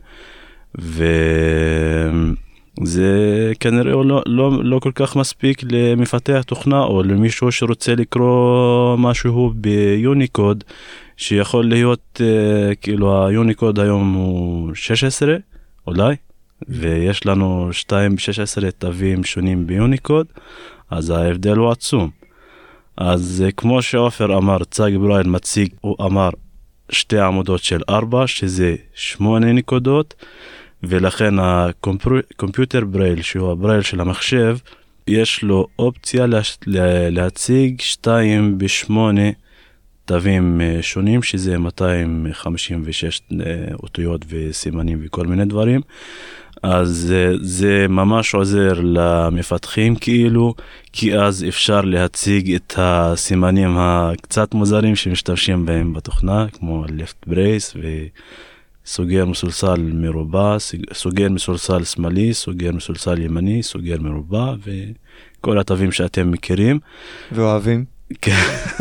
וזה כנראה לא, לא, לא כל כך מספיק למפתח תוכנה, או למישהו שרוצה לקרוא משהו ביוניקוד, שיכול להיות, כאילו היוניקוד היום הוא שש עשרה, אולי, ויש לנו שתיים בשש עשרה תווים שונים ביוניקוד, אז ההבדל הוא עצום. אז כמו שאופר אמר, צג ברייל מציג, הוא אמר שתי עמודות של ארבע, שזה שמונה נקודות, ולכן הקומפיוטר ברייל, שהוא הברייל של המחשב, יש לו אופציה לה, להציג שתיים בשמונה תווים שונים, שזה מאתיים חמישים ושש אותיות וסימנים וכל מיני דברים. אז זה, זה ממש עוזר למפתחים כאילו, כי אז אפשר להציג את הסימנים הקצת מוזרים שמשתמשים בהם בתוכנה, כמו left brace וסוגר מסולסל מרובע, סוגר מסולסל שמאלי, סוגר מסולסל ימני, סוגר מרובע, וכל התווים שאתם מכירים. ואוהבים. כן,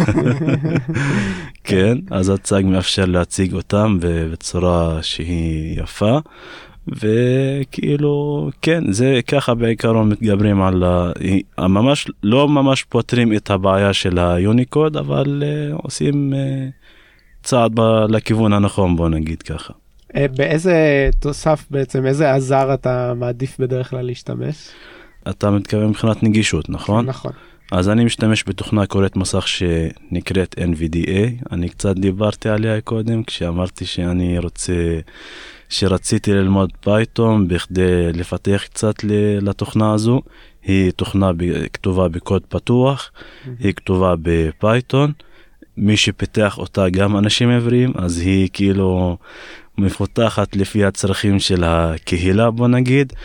כן, אז הצג מאפשר להציג אותם בצורה שהיא יפה. וכאילו כן, זה ככה בעיקרון מתגברים על ה... ממש לא ממש פותרים את הבעיה של היוניקוד, אבל uh, עושים uh, צעד ב- לכיוון הנכון, בוא נגיד ככה. באיזה תוסף בעצם, איזה עזר אתה מעדיף בדרך כלל להשתמש? אתה מתכוון מבחינת נגישות, נכון? נכון. אז אני משתמש בתוכנה קוראת מסך שנקראת אן וי די איי, אני קצת דיברתי עליה קודם כשאמרתי שאני רוצה... שרציתי ללמוד פייתון בכדי לפתח קצת לתוכנה הזו. היא תוכנה כתובה בקוד פתוח, mm-hmm. היא כתובה בפייתון, מי שפיתח אותה גם אנשים עבריים, אז היא כאילו מפותחת לפי הצרכים של הקהילה, בוא נגיד,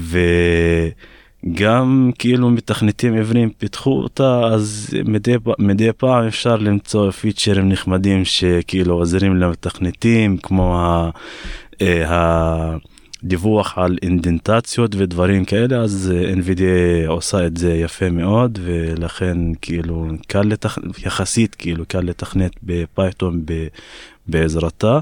וגם כאילו מתכנתים עבריים פיתחו אותה, אז מדי, מדי פעם אפשר למצוא פיצ'רים נחמדים שכאילו עוזרים למתכנתים, כמו ה... ה דיווח על אינדנטציות ודברים כאלה, אז אן וי די איי עושה את זה יפה מאוד, ולכן כאילו קל לתכנת, יחסית כאילו קל לתכנת בפייתון בעזרתה,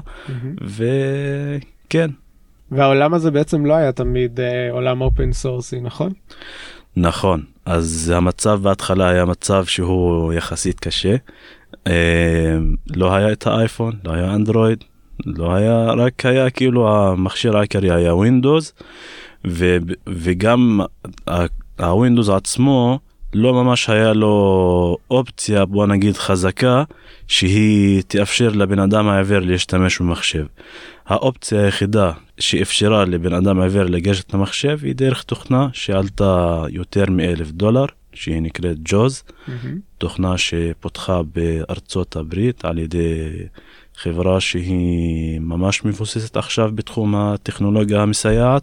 וכן. והעולם הזה בעצם לא היה תמיד אה, עולם אופן סורסי, נכון? נכון, אז המצב בהתחלה היה מצב שהוא יחסית קשה, אה, לא היה את האייפון, לא היה אנדרואיד, לא היה, רק היה כאילו המכשיר העיקרי היה ווינדוס, ו, וגם הווינדוס עצמו לא ממש היה לו אופציה, בוא נגיד חזקה, שהיא תאפשר לבן אדם העבר להשתמש במחשב. האופציה היחידה שאפשרה לבן אדם העבר לגשת למחשב היא דרך תוכנה שעלתה יותר מאלף דולר, שהיא נקראת ג'וז, mm-hmm. תוכנה שפותחה בארצות הברית על ידי חברה שהיא ממש מבוססת עכשיו בתחום הטכנולוגיה המסייעת,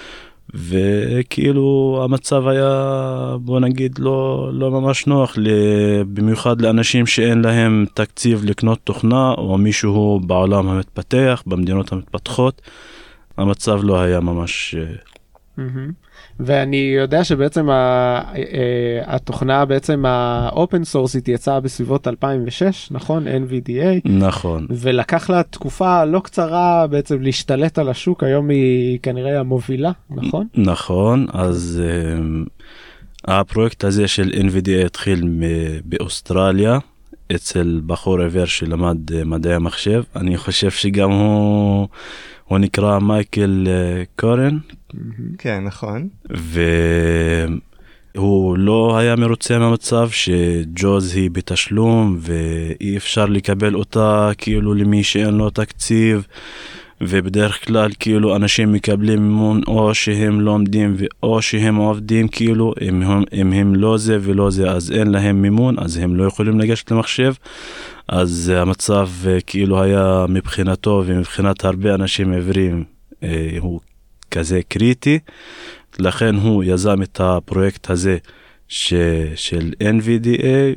וכאילו המצב היה, בוא נגיד, לא, לא ממש נוח, במיוחד לאנשים שאין להם תקציב לקנות תוכנה, או מישהו בעולם המתפתח, במדינות המתפתחות, המצב לא היה ממש... ואני יודע שבעצם התוכנה, בעצם האופן סורסית יצאה בסביבות אלפיים ושש, נכון? אן וי די איי. נכון. ולקח לה תקופה לא קצרה בעצם להשתלט על השוק, היום היא כנראה המובילה, נכון? נכון, אז הפרויקט הזה של אן וי די איי התחיל באוסטרליה, אצל בחור עיוור שלמד מדעי המחשב. אני חושב שגם הוא... הוא נקרא מייקל קורן. כן, נכון. והוא לא היה מרוצה מהמצב שג'וז היא בתשלום, ואי אפשר לקבל אותה כאילו למי שאין לו תקציב, ובדרך כלל כאילו אנשים מקבלים מימון או שהם לומדים או שהם עובדים, כאילו אם הם, אם הם לא זה ולא זה אז אין להם מימון, אז הם לא יכולים לגשת למחשב. אז המצב כאילו היה מבחינתו ומבחינת הרבה אנשים עברים אה, הוא כזה קריטי, לכן הוא יזם את הפרויקט הזה ש, של אן וי די איי,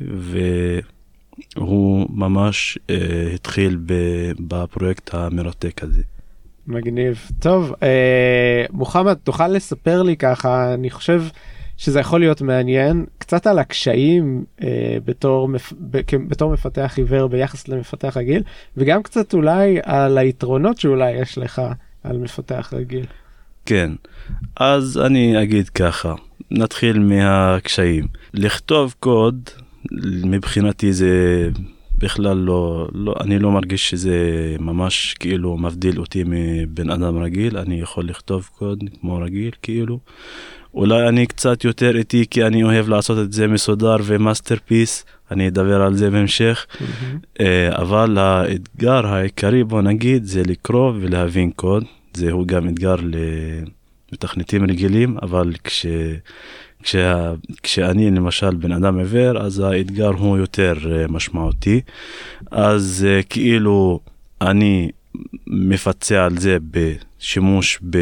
והוא ממש אה, התחיל ב, בפרויקט המרתק הזה. מגניב. טוב, אה, מוחמד, תוכל לספר לי ככה, אני חושב שזה יכול להיות מעניין, קצת על הקשיים אה, בתור, מפ... בתור מפתח עיוור ביחס למפתח רגיל, וגם קצת אולי על היתרונות שאולי יש לך על מפתח רגיל. כן, אז אני אגיד ככה, נתחיל מהקשיים. לכתוב קוד, מבחינתי זה בכלל לא, לא, אני לא מרגיש שזה ממש כאילו מבדיל אותי מבן אדם רגיל, אני יכול לכתוב קוד כמו רגיל כאילו. אולי אני קצת יותר איתי כי אני אוהב לעשות את זה מסודר ומאסטרפיס, אני אדבר על זה בהמשך, mm-hmm. אבל האתגר העיקרי בוא נגיד זה לקרוא ולהבין קוד, זהו גם אתגר למתכנתים רגילים, אבל כש, כשה, כשאני למשל בן אדם עיוור, אז האתגר הוא יותר משמעותי, אז כאילו אני מפצה על זה בשימוש ב...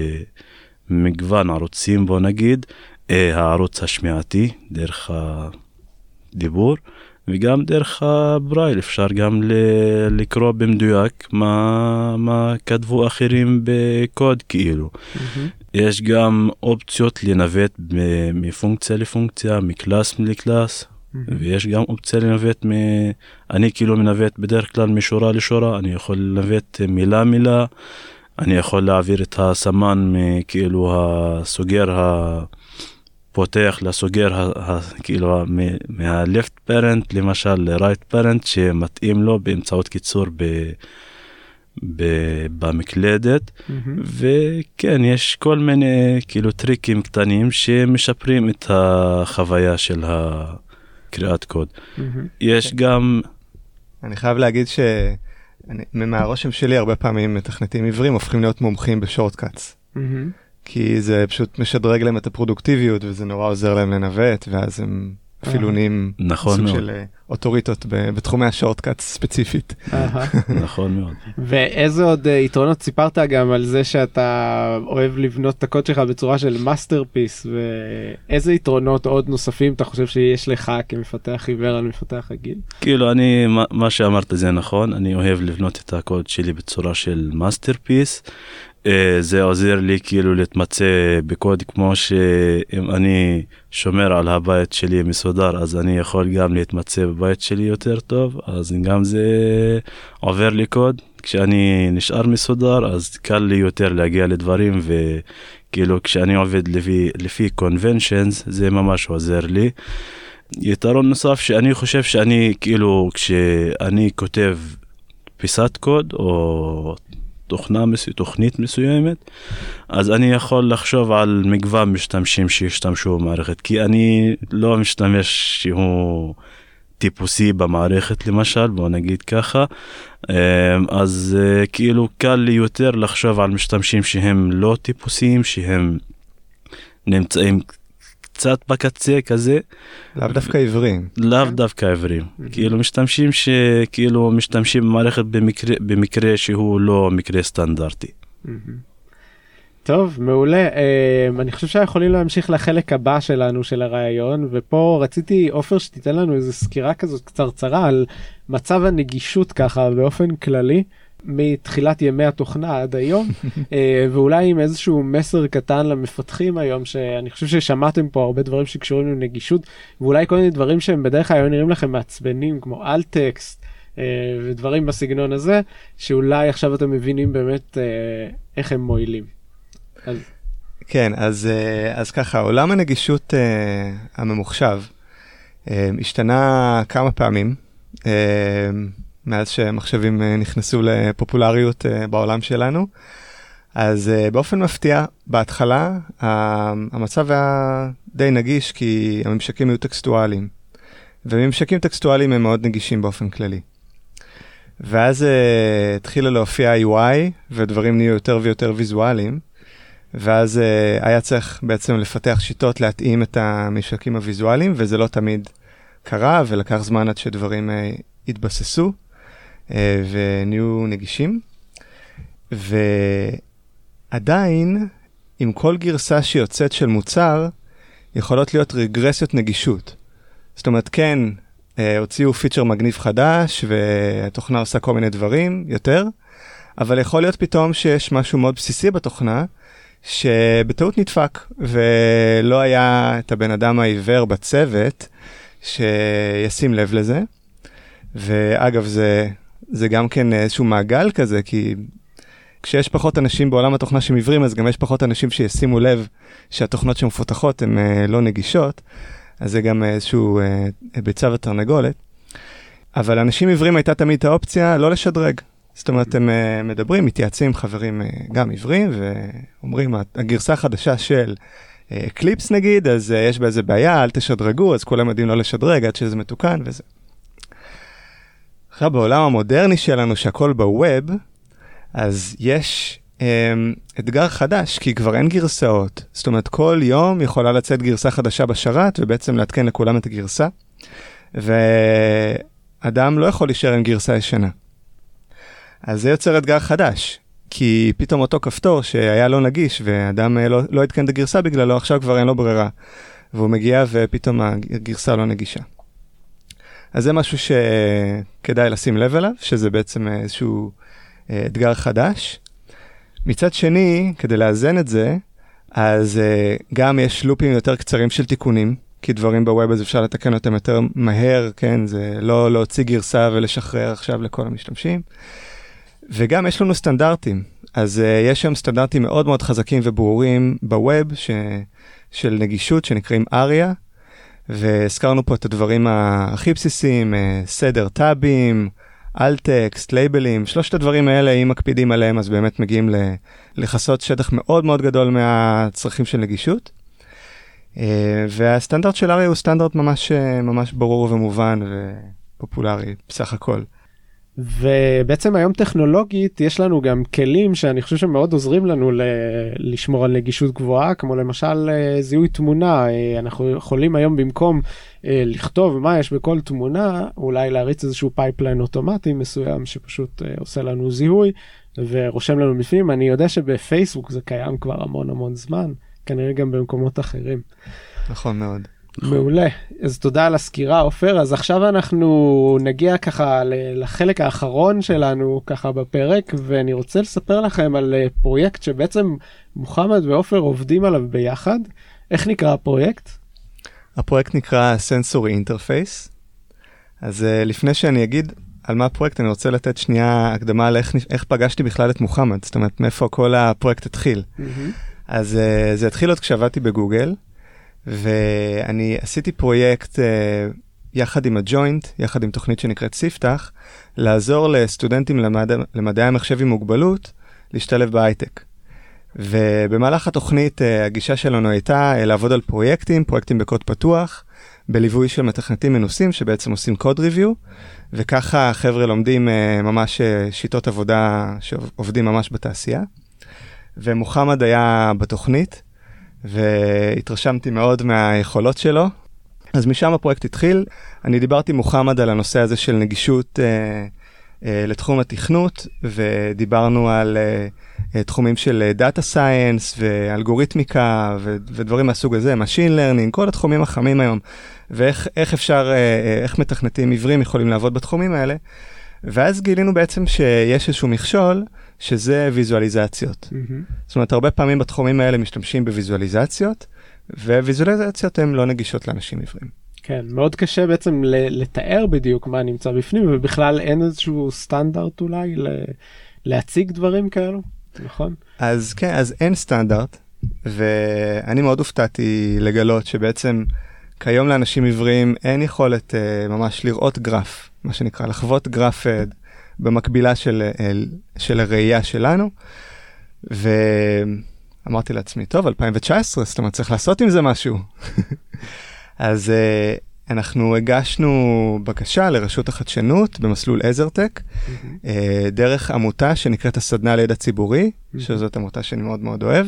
מגוון ערוצים, בוא נגיד, הערוץ השמיעתי, דרך הדיבור, וגם דרך הברייל, אפשר גם לקרוא במדויק מה, מה כתבו אחרים בקוד כאילו. Mm-hmm. יש גם אופציות לנווט מפונקציה לפונקציה, מקלאס לקלאס, mm-hmm. ויש גם אופציה לנווט, מ... אני כאילו מנווט בדרך כלל משורה לשורה, אני יכול לנווט מילה מילה, אני יכול להעביר את הסמן מכאילו הסוגר הפותח לסוגר כאילו מה-left parent למשל ל-right parent שמתאים לו באמצעות קיצור ב, ב, במקלדת, mm-hmm. וכן יש כל מיני כאילו טריקים קטנים שמשפרים את החוויה של הקריאת קוד. Mm-hmm. יש גם... אני חייב להגיד ש... אני, מהרושם שלי הרבה פעמים מתכנתים עיוורים הופכים להיות מומחים בשורטקאטס. Mm-hmm. כי זה פשוט משדרג להם את הפרודוקטיביות וזה נורא עוזר להם לנווט, ואז הם אפילו נהיים נכון סוג מאוד. של אה, אוטוריטות ב- בתחומי השורטקאט ספציפית. נכון מאוד. ואיזה עוד אה, יתרונות סיפרת גם על זה שאתה אוהב לבנות את הקוד שלך בצורה של מאסטרפיס, ואיזה יתרונות עוד נוספים אתה חושב שיש לך כמפתח עיוור על מפתח רגיל? כאילו אני, מה- מה שאמרת זה נכון, אני אוהב לבנות את הקוד שלי בצורה של מאסטרפיס. אה, זה עוזר לי כאילו להתמצא בקוד, כמו שאם אני שומר על הבית שלי מסודר, אז אני יכול גם להתמצא בבית שלי יותר טוב, אז גם זה עובר לי קוד. כשאני נשאר מסודר, אז קל לי יותר להגיע לדברים, וכאילו כשאני עובד לפי, לפי conventions, זה ממש עוזר לי. יתרון נוסף שאני חושב שאני כאילו כשאני כותב פיסת קוד או תוכנה, תוכנית מסוימת, אז אני יכול לחשוב על מגוון משתמשים שישתמשו במערכת, כי אני לא משתמש שהוא טיפוסי במערכת למשל, בוא נגיד ככה, אז כאילו קל לי יותר לחשוב על משתמשים שהם לא טיפוסיים, שהם נמצאים קצת בקצה כזה. לאו דווקא עיוורים. לאו דווקא עיוורים. כאילו משתמשים שכאילו משתמשים במערכת במקרה, במקרה שהוא לא מקרה סטנדרטי. טוב, מעולה. אני חושב שיכולים להמשיך לחלק הבא שלנו של הרעיון, ופה רציתי עופר שתיתן לנו איזו סקירה כזאת קצרצרה על מצב הנגישות ככה באופן כללי, מתחילת ימי התוכנה עד היום, ואולי עם איזשהו מסר קטן למפתחים היום, שאני חושב ששמעתם פה הרבה דברים שקשורים לנגישות, ואולי כל מיני דברים שהם בדרך כלל נראים לכם מעצבנים, כמו אל טקסט, ודברים בסגנון הזה, שאולי עכשיו אתם מבינים באמת איך הם מועילים. אז... כן, אז, אז ככה, עולם הנגישות הממוחשב השתנה כמה פעמים, מאז שמחשבים נכנסו לפופולריות בעולם שלנו. אז באופן מפתיע, בהתחלה המצב היה די נגיש, כי הממשקים היו טקסטואליים. וממשקים טקסטואליים הם מאוד נגישים באופן כללי. ואז התחילה להופיע יו איי, ודברים נהיו יותר ויותר ויזואליים. ואז היה צריך בעצם לפתח שיטות להתאים את הממשקים הוויזואליים, וזה לא תמיד קרה, ולקח זמן עד שדברים התבססו. ונהיו נגישים, ועדיין עם כל גרסה שיוצאת של מוצר יכולות להיות רגרסיות נגישות. זאת אומרת, כן, הוציאו פיצ'ר מגניב חדש והתוכנה עושה כל מיני דברים יותר, אבל יכול להיות פתאום שיש משהו מאוד בסיסי בתוכנה שבטעות נדפק, ולא היה את הבן אדם העיוור בצוות שישים לב לזה. ואגב, זה זה גם כן איזשהו מעגל כזה, כי כשיש פחות אנשים בעולם התוכנה שמעיוורים, אז גם יש פחות אנשים שישימו לב שהתוכנות שמפותחות הן לא נגישות, אז זה גם איזשהו ביצה ותרנגולת. אבל אנשים עיוורים הייתה תמיד את האופציה לא לשדרג. זאת אומרת, הם מדברים, מתייעצים עם חברים גם עיוורים, ואומרים, הגרסה החדשה של קליפס נגיד, אז יש באיזה בעיה, אל תשדרגו, אז כולם יודעים לא לשדרג עד שזה מתוקן וזה. עכשיו, בעולם המודרני שלנו, שהכל בווב, אז יש אה, אתגר חדש, כי כבר אין גרסאות. זאת אומרת, כל יום יכולה לצאת גרסה חדשה בשרת, ובעצם להתקן לכולם את הגרסה. ואדם לא יכול להישאר עם גרסה ישנה. אז זה יוצר אתגר חדש, כי פתאום אותו כפתור שהיה לא נגיש, ואדם לא, לא התקן את הגרסה בגללו, עכשיו כבר אין לו ברירה. והוא מגיע ופתאום הגרסה לא נגישה. אז זה משהו שכדאי לשים לב אליו, שזה בעצם איזשהו אתגר חדש. מצד שני, כדי לאזן את זה, אז גם יש לופים יותר קצרים של תיקונים, כי דברים בווב אז אפשר לתקן אותם יותר מהר, כן? זה לא להוציא גרסה ולשחרר עכשיו לכל המשתמשים. וגם יש לנו סטנדרטים. אז יש שם סטנדרטים מאוד מאוד חזקים וברורים בווב, ש... של נגישות שנקראים אריה, והזכרנו פה את הדברים הכי בסיסיים, סדר טאבים, אלט-טקסט, לייבלים, שלושת הדברים האלה, אם מקפידים עליהם, אז באמת מגיעים לחסות שטח מאוד מאוד גדול מהצרכים של נגישות. והסטנדרט של אריה הוא סטנדרט ממש, ממש ברור ומובן ופופולרי בסך הכל. ובעצם היום טכנולוגית יש לנו גם כלים שאני חושב שמאוד עוזרים לנו ל- לשמור על נגישות גבוהה, כמו למשל זיהוי תמונה. אנחנו יכולים היום במקום לכתוב מה יש בכל תמונה, אולי להריץ איזשהו פייפליין אוטומטי מסוים שפשוט עושה לנו זיהוי ורושם לנו בפנים. אני יודע שבפייסבוק זה קיים כבר המון המון זמן, כנראה גם במקומות אחרים. נכון מאוד. מעולה, אז תודה על הסקירה עופר. אז עכשיו אנחנו נגיע ככה לחלק האחרון שלנו ככה בפרק, ואני רוצה לספר לכם על פרויקט שבעצם מוחמד ועופר עובדים עליו ביחד. איך נקרא הפרויקט? הפרויקט נקרא Sensory Interface. אז uh, לפני שאני אגיד על מה הפרויקט, אני רוצה לתת שנייה הקדמה על איך, איך פגשתי בכלל את מוחמד, זאת אומרת מאיפה כל הפרויקט התחיל. Mm-hmm. אז uh, זה התחיל עוד כשעבדתי בגוגל, ואני עשיתי פרויקט uh, יחד עם הג'וינט, יחד עם תוכנית שנקראת ספתח, לעזור לסטודנטים למד... למדעי המחשב עם מוגבלות להשתלב בהייטק. ובמהלך התוכנית uh, הגישה שלנו הייתה uh, לעבוד על פרויקטים, פרויקטים בקוד פתוח, בליווי של מתכנתים מנוסים שבעצם עושים קוד ריוויו, וככה החבר'ה לומדים uh, ממש uh, שיטות עבודה שעובדים ממש בתעשייה. ומוחמד היה בתוכנית, והתרשמתי מאוד מהיכולות שלו. אז משם הפרויקט התחיל. אני דיברתי עם מוחמד על הנושא הזה של נגישות אה, אה, לתחום התכנות, ודיברנו על אה, אה, תחומים של דאטה סייאנס ואלגוריתמיקה ו- ודברים מהסוג הזה, משין לרנינג, כל התחומים החמים היום, ואיך איך אפשר, אה, איך מתכנתים עיוורים יכולים לעבוד בתחומים האלה. ואז גילינו בעצם שיש איזשהו מכשול, שזה ויזואליזציות. Mm-hmm. זאת אומרת, הרבה פעמים בתחומים האלה משתמשים בוויזואליזציות, וויזואליזציות הן לא נגישות לאנשים עיוורים. כן, מאוד קשה בעצם לתאר בדיוק מה נמצא בפנים, ובכלל אין איזשהו סטנדרט אולי להציג דברים כאלו, נכון? אז כן, אז אין סטנדרט, ואני מאוד הופתעתי לגלות שבעצם כיום לאנשים עיוורים אין יכולת uh, ממש לראות גרף, מה שנקרא, לחוות גרף uh, במקבילה של, uh, של הראייה שלנו, ואמרתי לעצמי, טוב, אלפיים תשע עשרה, זאת אומרת, צריך לעשות עם זה משהו. אז uh, אנחנו הגשנו בקשה לרשות החדשנות במסלול עזרטק, mm-hmm. uh, דרך עמותה שנקראת הסדנה לידע ציבורי, mm-hmm. שזאת עמותה שאני מאוד מאוד אוהב,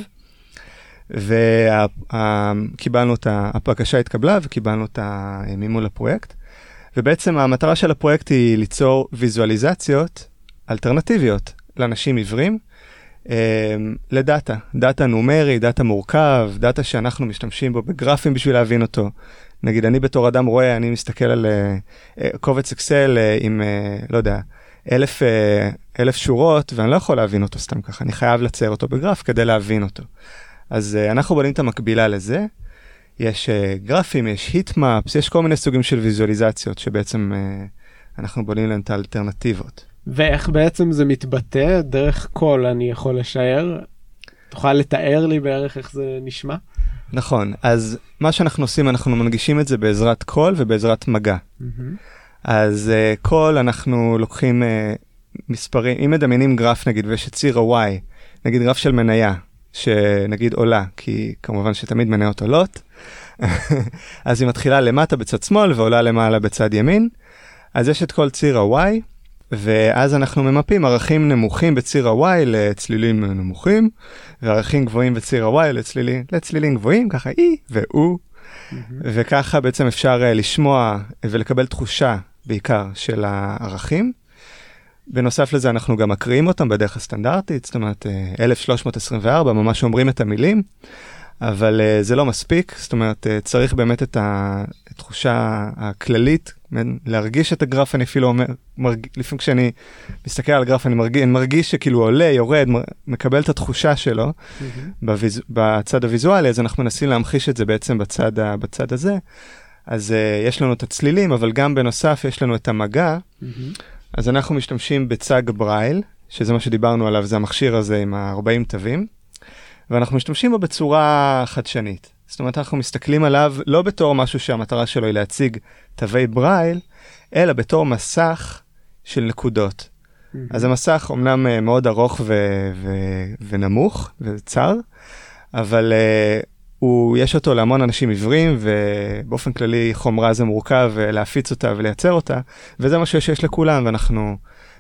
וקיבלנו את הבקשה התקבלה וקיבלנו את המימון לפרויקט. ובעצם המטרה של הפרויקט היא ליצור ויזואליזציות אלטרנטיביות לאנשים עיוורים לדאטה, דאטה נומרי, דאטה מורכב, דאטה שאנחנו משתמשים בו בגרפים בשביל להבין אותו. נגיד, אני בתור אדם רואה, אני מסתכל על קובץ אקסל עם, לא יודע, אלף, אלף שורות, ואני לא יכול להבין אותו סתם ככה, אני חייב לצייר אותו בגרף כדי להבין אותו. אז uh, אנחנו בונים את המקבילה לזה, יש uh, גרפים, יש היטמאפס, יש כל מיני סוגים של ויזואליזציות שבעצם uh, אנחנו בונים להם את האלטרנטיבות. ואיך בעצם זה מתבטא? דרך קול אני יכול לשער? תוכל לתאר לי בערך איך זה נשמע? נכון, אז מה שאנחנו עושים, אנחנו מנגישים את זה בעזרת קול ובעזרת מגע. Mm-hmm. אז uh, קול אנחנו לוקחים uh, מספרים, אם מדמיינים גרף נגיד ויש את ציר ה-Y, נגיד גרף של מניה, שנגיד עולה, כי כמובן שתמיד מניות עולות, אז היא מתחילה למטה בצד שמאל ועולה למעלה בצד ימין, אז יש את כל ציר ה-Y, ואז אנחנו ממפים ערכים נמוכים בציר ה-Y לצלילים נמוכים, וערכים גבוהים בציר ה-Y לצלילים, לצלילים גבוהים, ככה E ו-U, mm-hmm. וככה בעצם אפשר לשמוע ולקבל תחושה בעיקר של הערכים, בנוסף לזה אנחנו גם מקריאים אותם בדרך הסטנדרטית, זאת אומרת אלף שלוש מאות עשרים וארבע, ממש אומרים את המילים, אבל uh, זה לא מספיק, זאת אומרת uh, צריך באמת את התחושה הכללית, להרגיש את הגרף, אני אפילו אומר, מרג... לפעמים כשאני מסתכל על הגרף אני מרגיש, אני מרגיש שכאילו עולה, יורד, מ... מקבל את התחושה שלו, mm-hmm. בוויז... בצד הוויזואלי, אז אנחנו מנסים להמחיש את זה בעצם בצד, ה... בצד הזה, אז uh, יש לנו את הצלילים, אבל גם בנוסף יש לנו את המגע, mm-hmm. אז אנחנו משתמשים בצג ברייל, שזה מה שדיברנו עליו, זה המכשיר הזה עם ה-ארבעים תווים, ואנחנו משתמשים בו בצורה חדשנית. זאת אומרת, אנחנו מסתכלים עליו לא בתור משהו שהמטרה שלו היא להציג תווי ברייל, אלא בתור מסך של נקודות. Mm-hmm. אז המסך אומנם מאוד ארוך ו- ו- ונמוך וצר, אבל uh, הוא, יש אותו להמון אנשים עיוורים, ובאופן כללי חומרה זה מורכב להפיץ אותה ולייצר אותה, וזה מה שיש לכולם, ואנחנו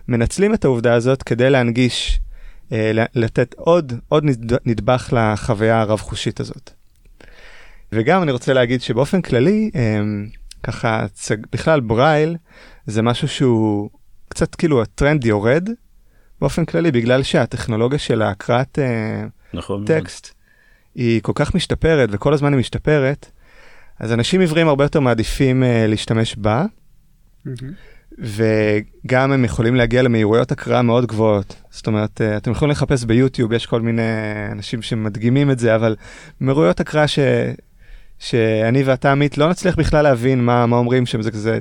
מנצלים את העובדה הזאת כדי להנגיש, לתת עוד, עוד נדבך לחוויה הרב-חושית הזאת. וגם אני רוצה להגיד שבאופן כללי, ככה, בכלל ברייל, זה משהו שהוא קצת כאילו הטרנד יורד, באופן כללי, בגלל שהטכנולוגיה של ההקראת נכון, טקסט, נכון. היא כל כך משתפרת, וכל הזמן היא משתפרת, אז אנשים עיוורים הרבה יותר מעדיפים להשתמש בה, mm-hmm. וגם הם יכולים להגיע למהירויות הקראה מאוד גבוהות. זאת אומרת, אתם יכולים לחפש ביוטיוב, יש כל מיני אנשים שמדגימים את זה, אבל מהירויות הקראה ש... שאני ואתה עמית לא נצליח בכלל להבין מה, מה אומרים שם, זה כזה...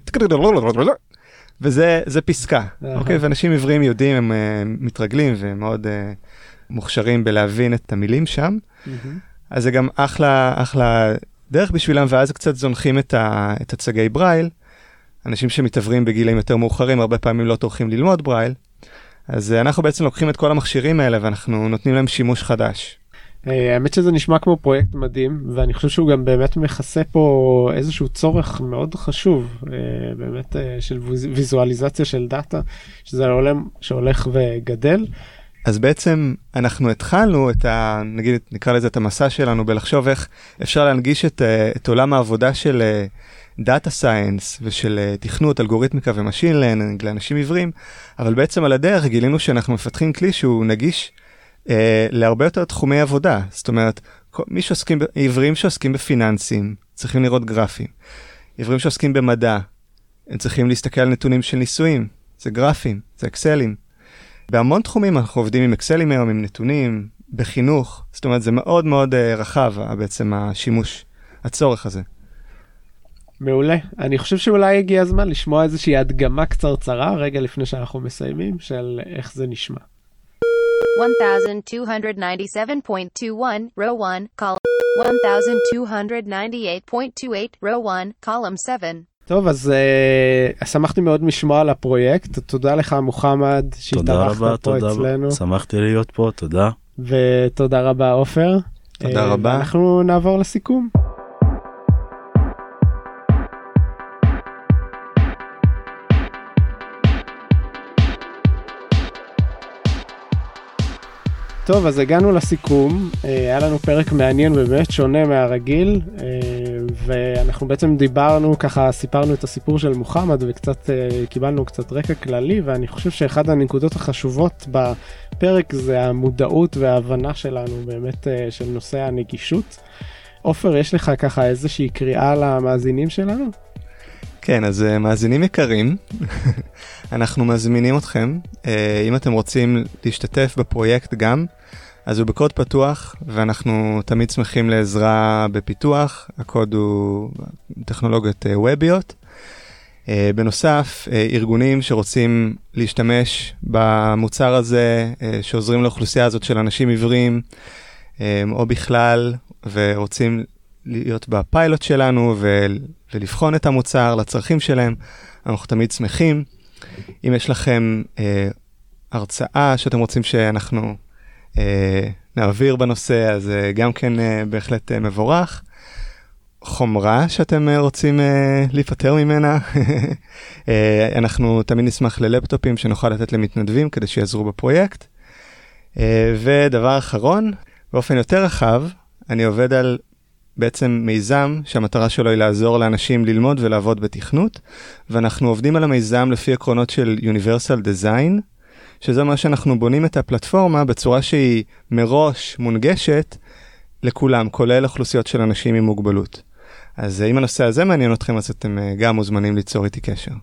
וזה זה פסקה, אוקיי? ואנשים עיוורים יודעים, הם uh, מתרגלים ומאוד uh, מוכשרים בלהבין את המילים שם. אז זה גם אחלה, אחלה דרך בשבילם, ואז קצת זונחים את, ה, את הצגי ברייל. אנשים שמתעברים בגילים יותר מאוחרים, הרבה פעמים לא טורחים ללמוד ברייל. אז אנחנו בעצם לוקחים את כל המכשירים האלה, ואנחנו נותנים להם שימוש חדש. האמת שזה נשמע כמו פרויקט מדהים, ואני חושב שהוא גם באמת מכסה פה איזשהו צורך מאוד חשוב, באמת של ויזואליזציה של דאטה, שזה עולם שהולך וגדל. אז בעצם אנחנו התחלנו את ה... נגיד, נקרא לזה את המסע שלנו, בלחשוב איך אפשר להנגיש את, את עולם העבודה של דאטה סיינס ושל תכנות, אלגוריתמיקה ומשין לרנינג לאנשים עיוורים, אבל בעצם על הדרך גילינו שאנחנו מפתחים כלי שהוא נגיש Uh, להרבה יותר תחומי עבודה. זאת אומרת, מי שעוסקים, עיוורים שעוסקים בפיננסים, צריכים לראות גרפים. עיוורים שעוסקים במדע, הם צריכים להסתכל על נתונים של ניסויים. זה גרפים, זה אקסלים. בהמון תחומים אנחנו עובדים עם אקסלים היום, עם נתונים, בחינוך. זאת אומרת, זה מאוד מאוד uh, רחב, בעצם השימוש, הצורך הזה. מעולה. אני חושב שאולי הגיע הזמן לשמוע איזושהי הדגמה קצרצרה, רגע לפני שאנחנו מסיימים, של איך זה נשמע. one thousand two hundred ninety-seven point two one, row one, column one thousand two hundred ninety-eight point two eight, row one, column seven. טוב, אז uh, שמחתי מאוד לשמוע על הפרויקט. תודה לך, מוחמד, שהתארחת פה תודה אצלנו. רבה, שמחתי להיות פה, תודה. ותודה רבה, עופר. תודה uh, רבה. אנחנו נעבור לסיכום. טוב, אז הגענו לסיכום, היה לנו פרק מעניין ובאמת שונה מהרגיל, ואנחנו בעצם דיברנו, ככה סיפרנו את הסיפור של מוחמד, וקצת קיבלנו קצת רקע כללי, ואני חושב שאחד הנקודות החשובות בפרק זה המודעות וההבנה שלנו באמת של נושא הנגישות. עופר, יש לך ככה איזושהי קריאה למאזינים שלנו? כן, אז מאזינים יקרים, אנחנו מזמינים אתכם, אם אתם רוצים להשתתף בפרויקט גם, אז הוא בקוד פתוח, ואנחנו תמיד שמחים לעזרה בפיתוח, הקוד הוא טכנולוגיות ווביות. בנוסף, ארגונים שרוצים להשתמש במוצר הזה, שעוזרים לאוכלוסייה הזאת של אנשים עיוורים, או בכלל, ורוצים להיות בפיילוט שלנו ולבחון את המוצר לצרכים שלהם, אנחנו תמיד שמחים. אם יש לכם אה, הרצאה שאתם רוצים שאנחנו אה, נעביר בנושא, אז אה, גם כן אה, בהחלט אה, מבורך. חומרה שאתם אה, רוצים אה, להיפטר ממנה, אה, אנחנו תמיד נשמח ללפטופים שנוכל לתת למתנדבים כדי שיעזרו בפרויקט. אה, ודבר אחרון, באופן יותר רחב, אני עובד על בעצם מיזם שהמטרה שלו היא לעזור לאנשים ללמוד ולעבוד בתכנות, ואנחנו עובדים על המיזם לפי עקרונות של Universal Design, שזה מה שאנחנו בונים את הפלטפורמה בצורה שהיא מראש מונגשת לכולם, כולל אוכלוסיות של אנשים עם מוגבלות. אז אם הנושא הזה מעניין אתכם, אז אתם גם מוזמנים ליצור איתי קשר.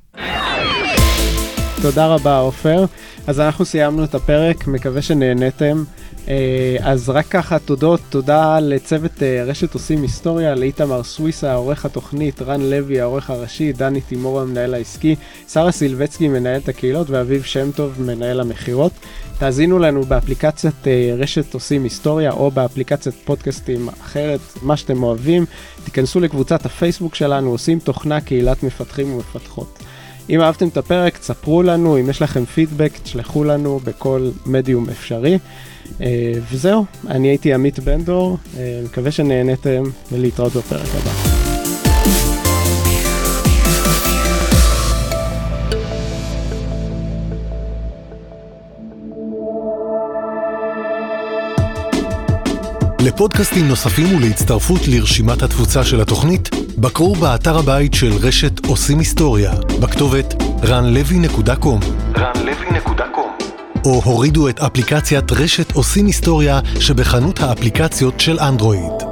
תודה רבה, עופר. אז אנחנו סיימנו את הפרק, מקווה שנהנתם. אז רק ככה תודות, תודה לצוות רשת עושים היסטוריה, לאיתמר סוויסה, עורך התוכנית, רן לוי, העורך הראשי, דני תימור, המנהל העסקי, שרה סילבצקי, מנהלת הקהילות, ואביב שם טוב, מנהל המחירות. תאזינו לנו באפליקציית רשת עושים היסטוריה, או באפליקציית פודקאסטים אחרת, מה שאתם אוהבים. תיכנסו לקבוצת הפייסבוק שלנו, עושים תוכנה, קהילת מפתחים ומפתחות. אם אהבתם את הפרק, תספרו לנו, אם יש לכם פידבק, תשלחו לנו בכל מדיום אפשרי. וזהו, אני הייתי עמית בן דור, מקווה שנהנתם ולהתראות בפרק הבא. לפודקאסטים נוספים ולהצטרפות לרשימת התפוצה של התוכנית, בקרו באתר הבית של רשת עושים היסטוריה, בכתובת רן לוי נקודה קום. רן לוי נקודה קום. או הורידו את אפליקציית רשת עושים היסטוריה שבחנות האפליקציות של אנדרואיד.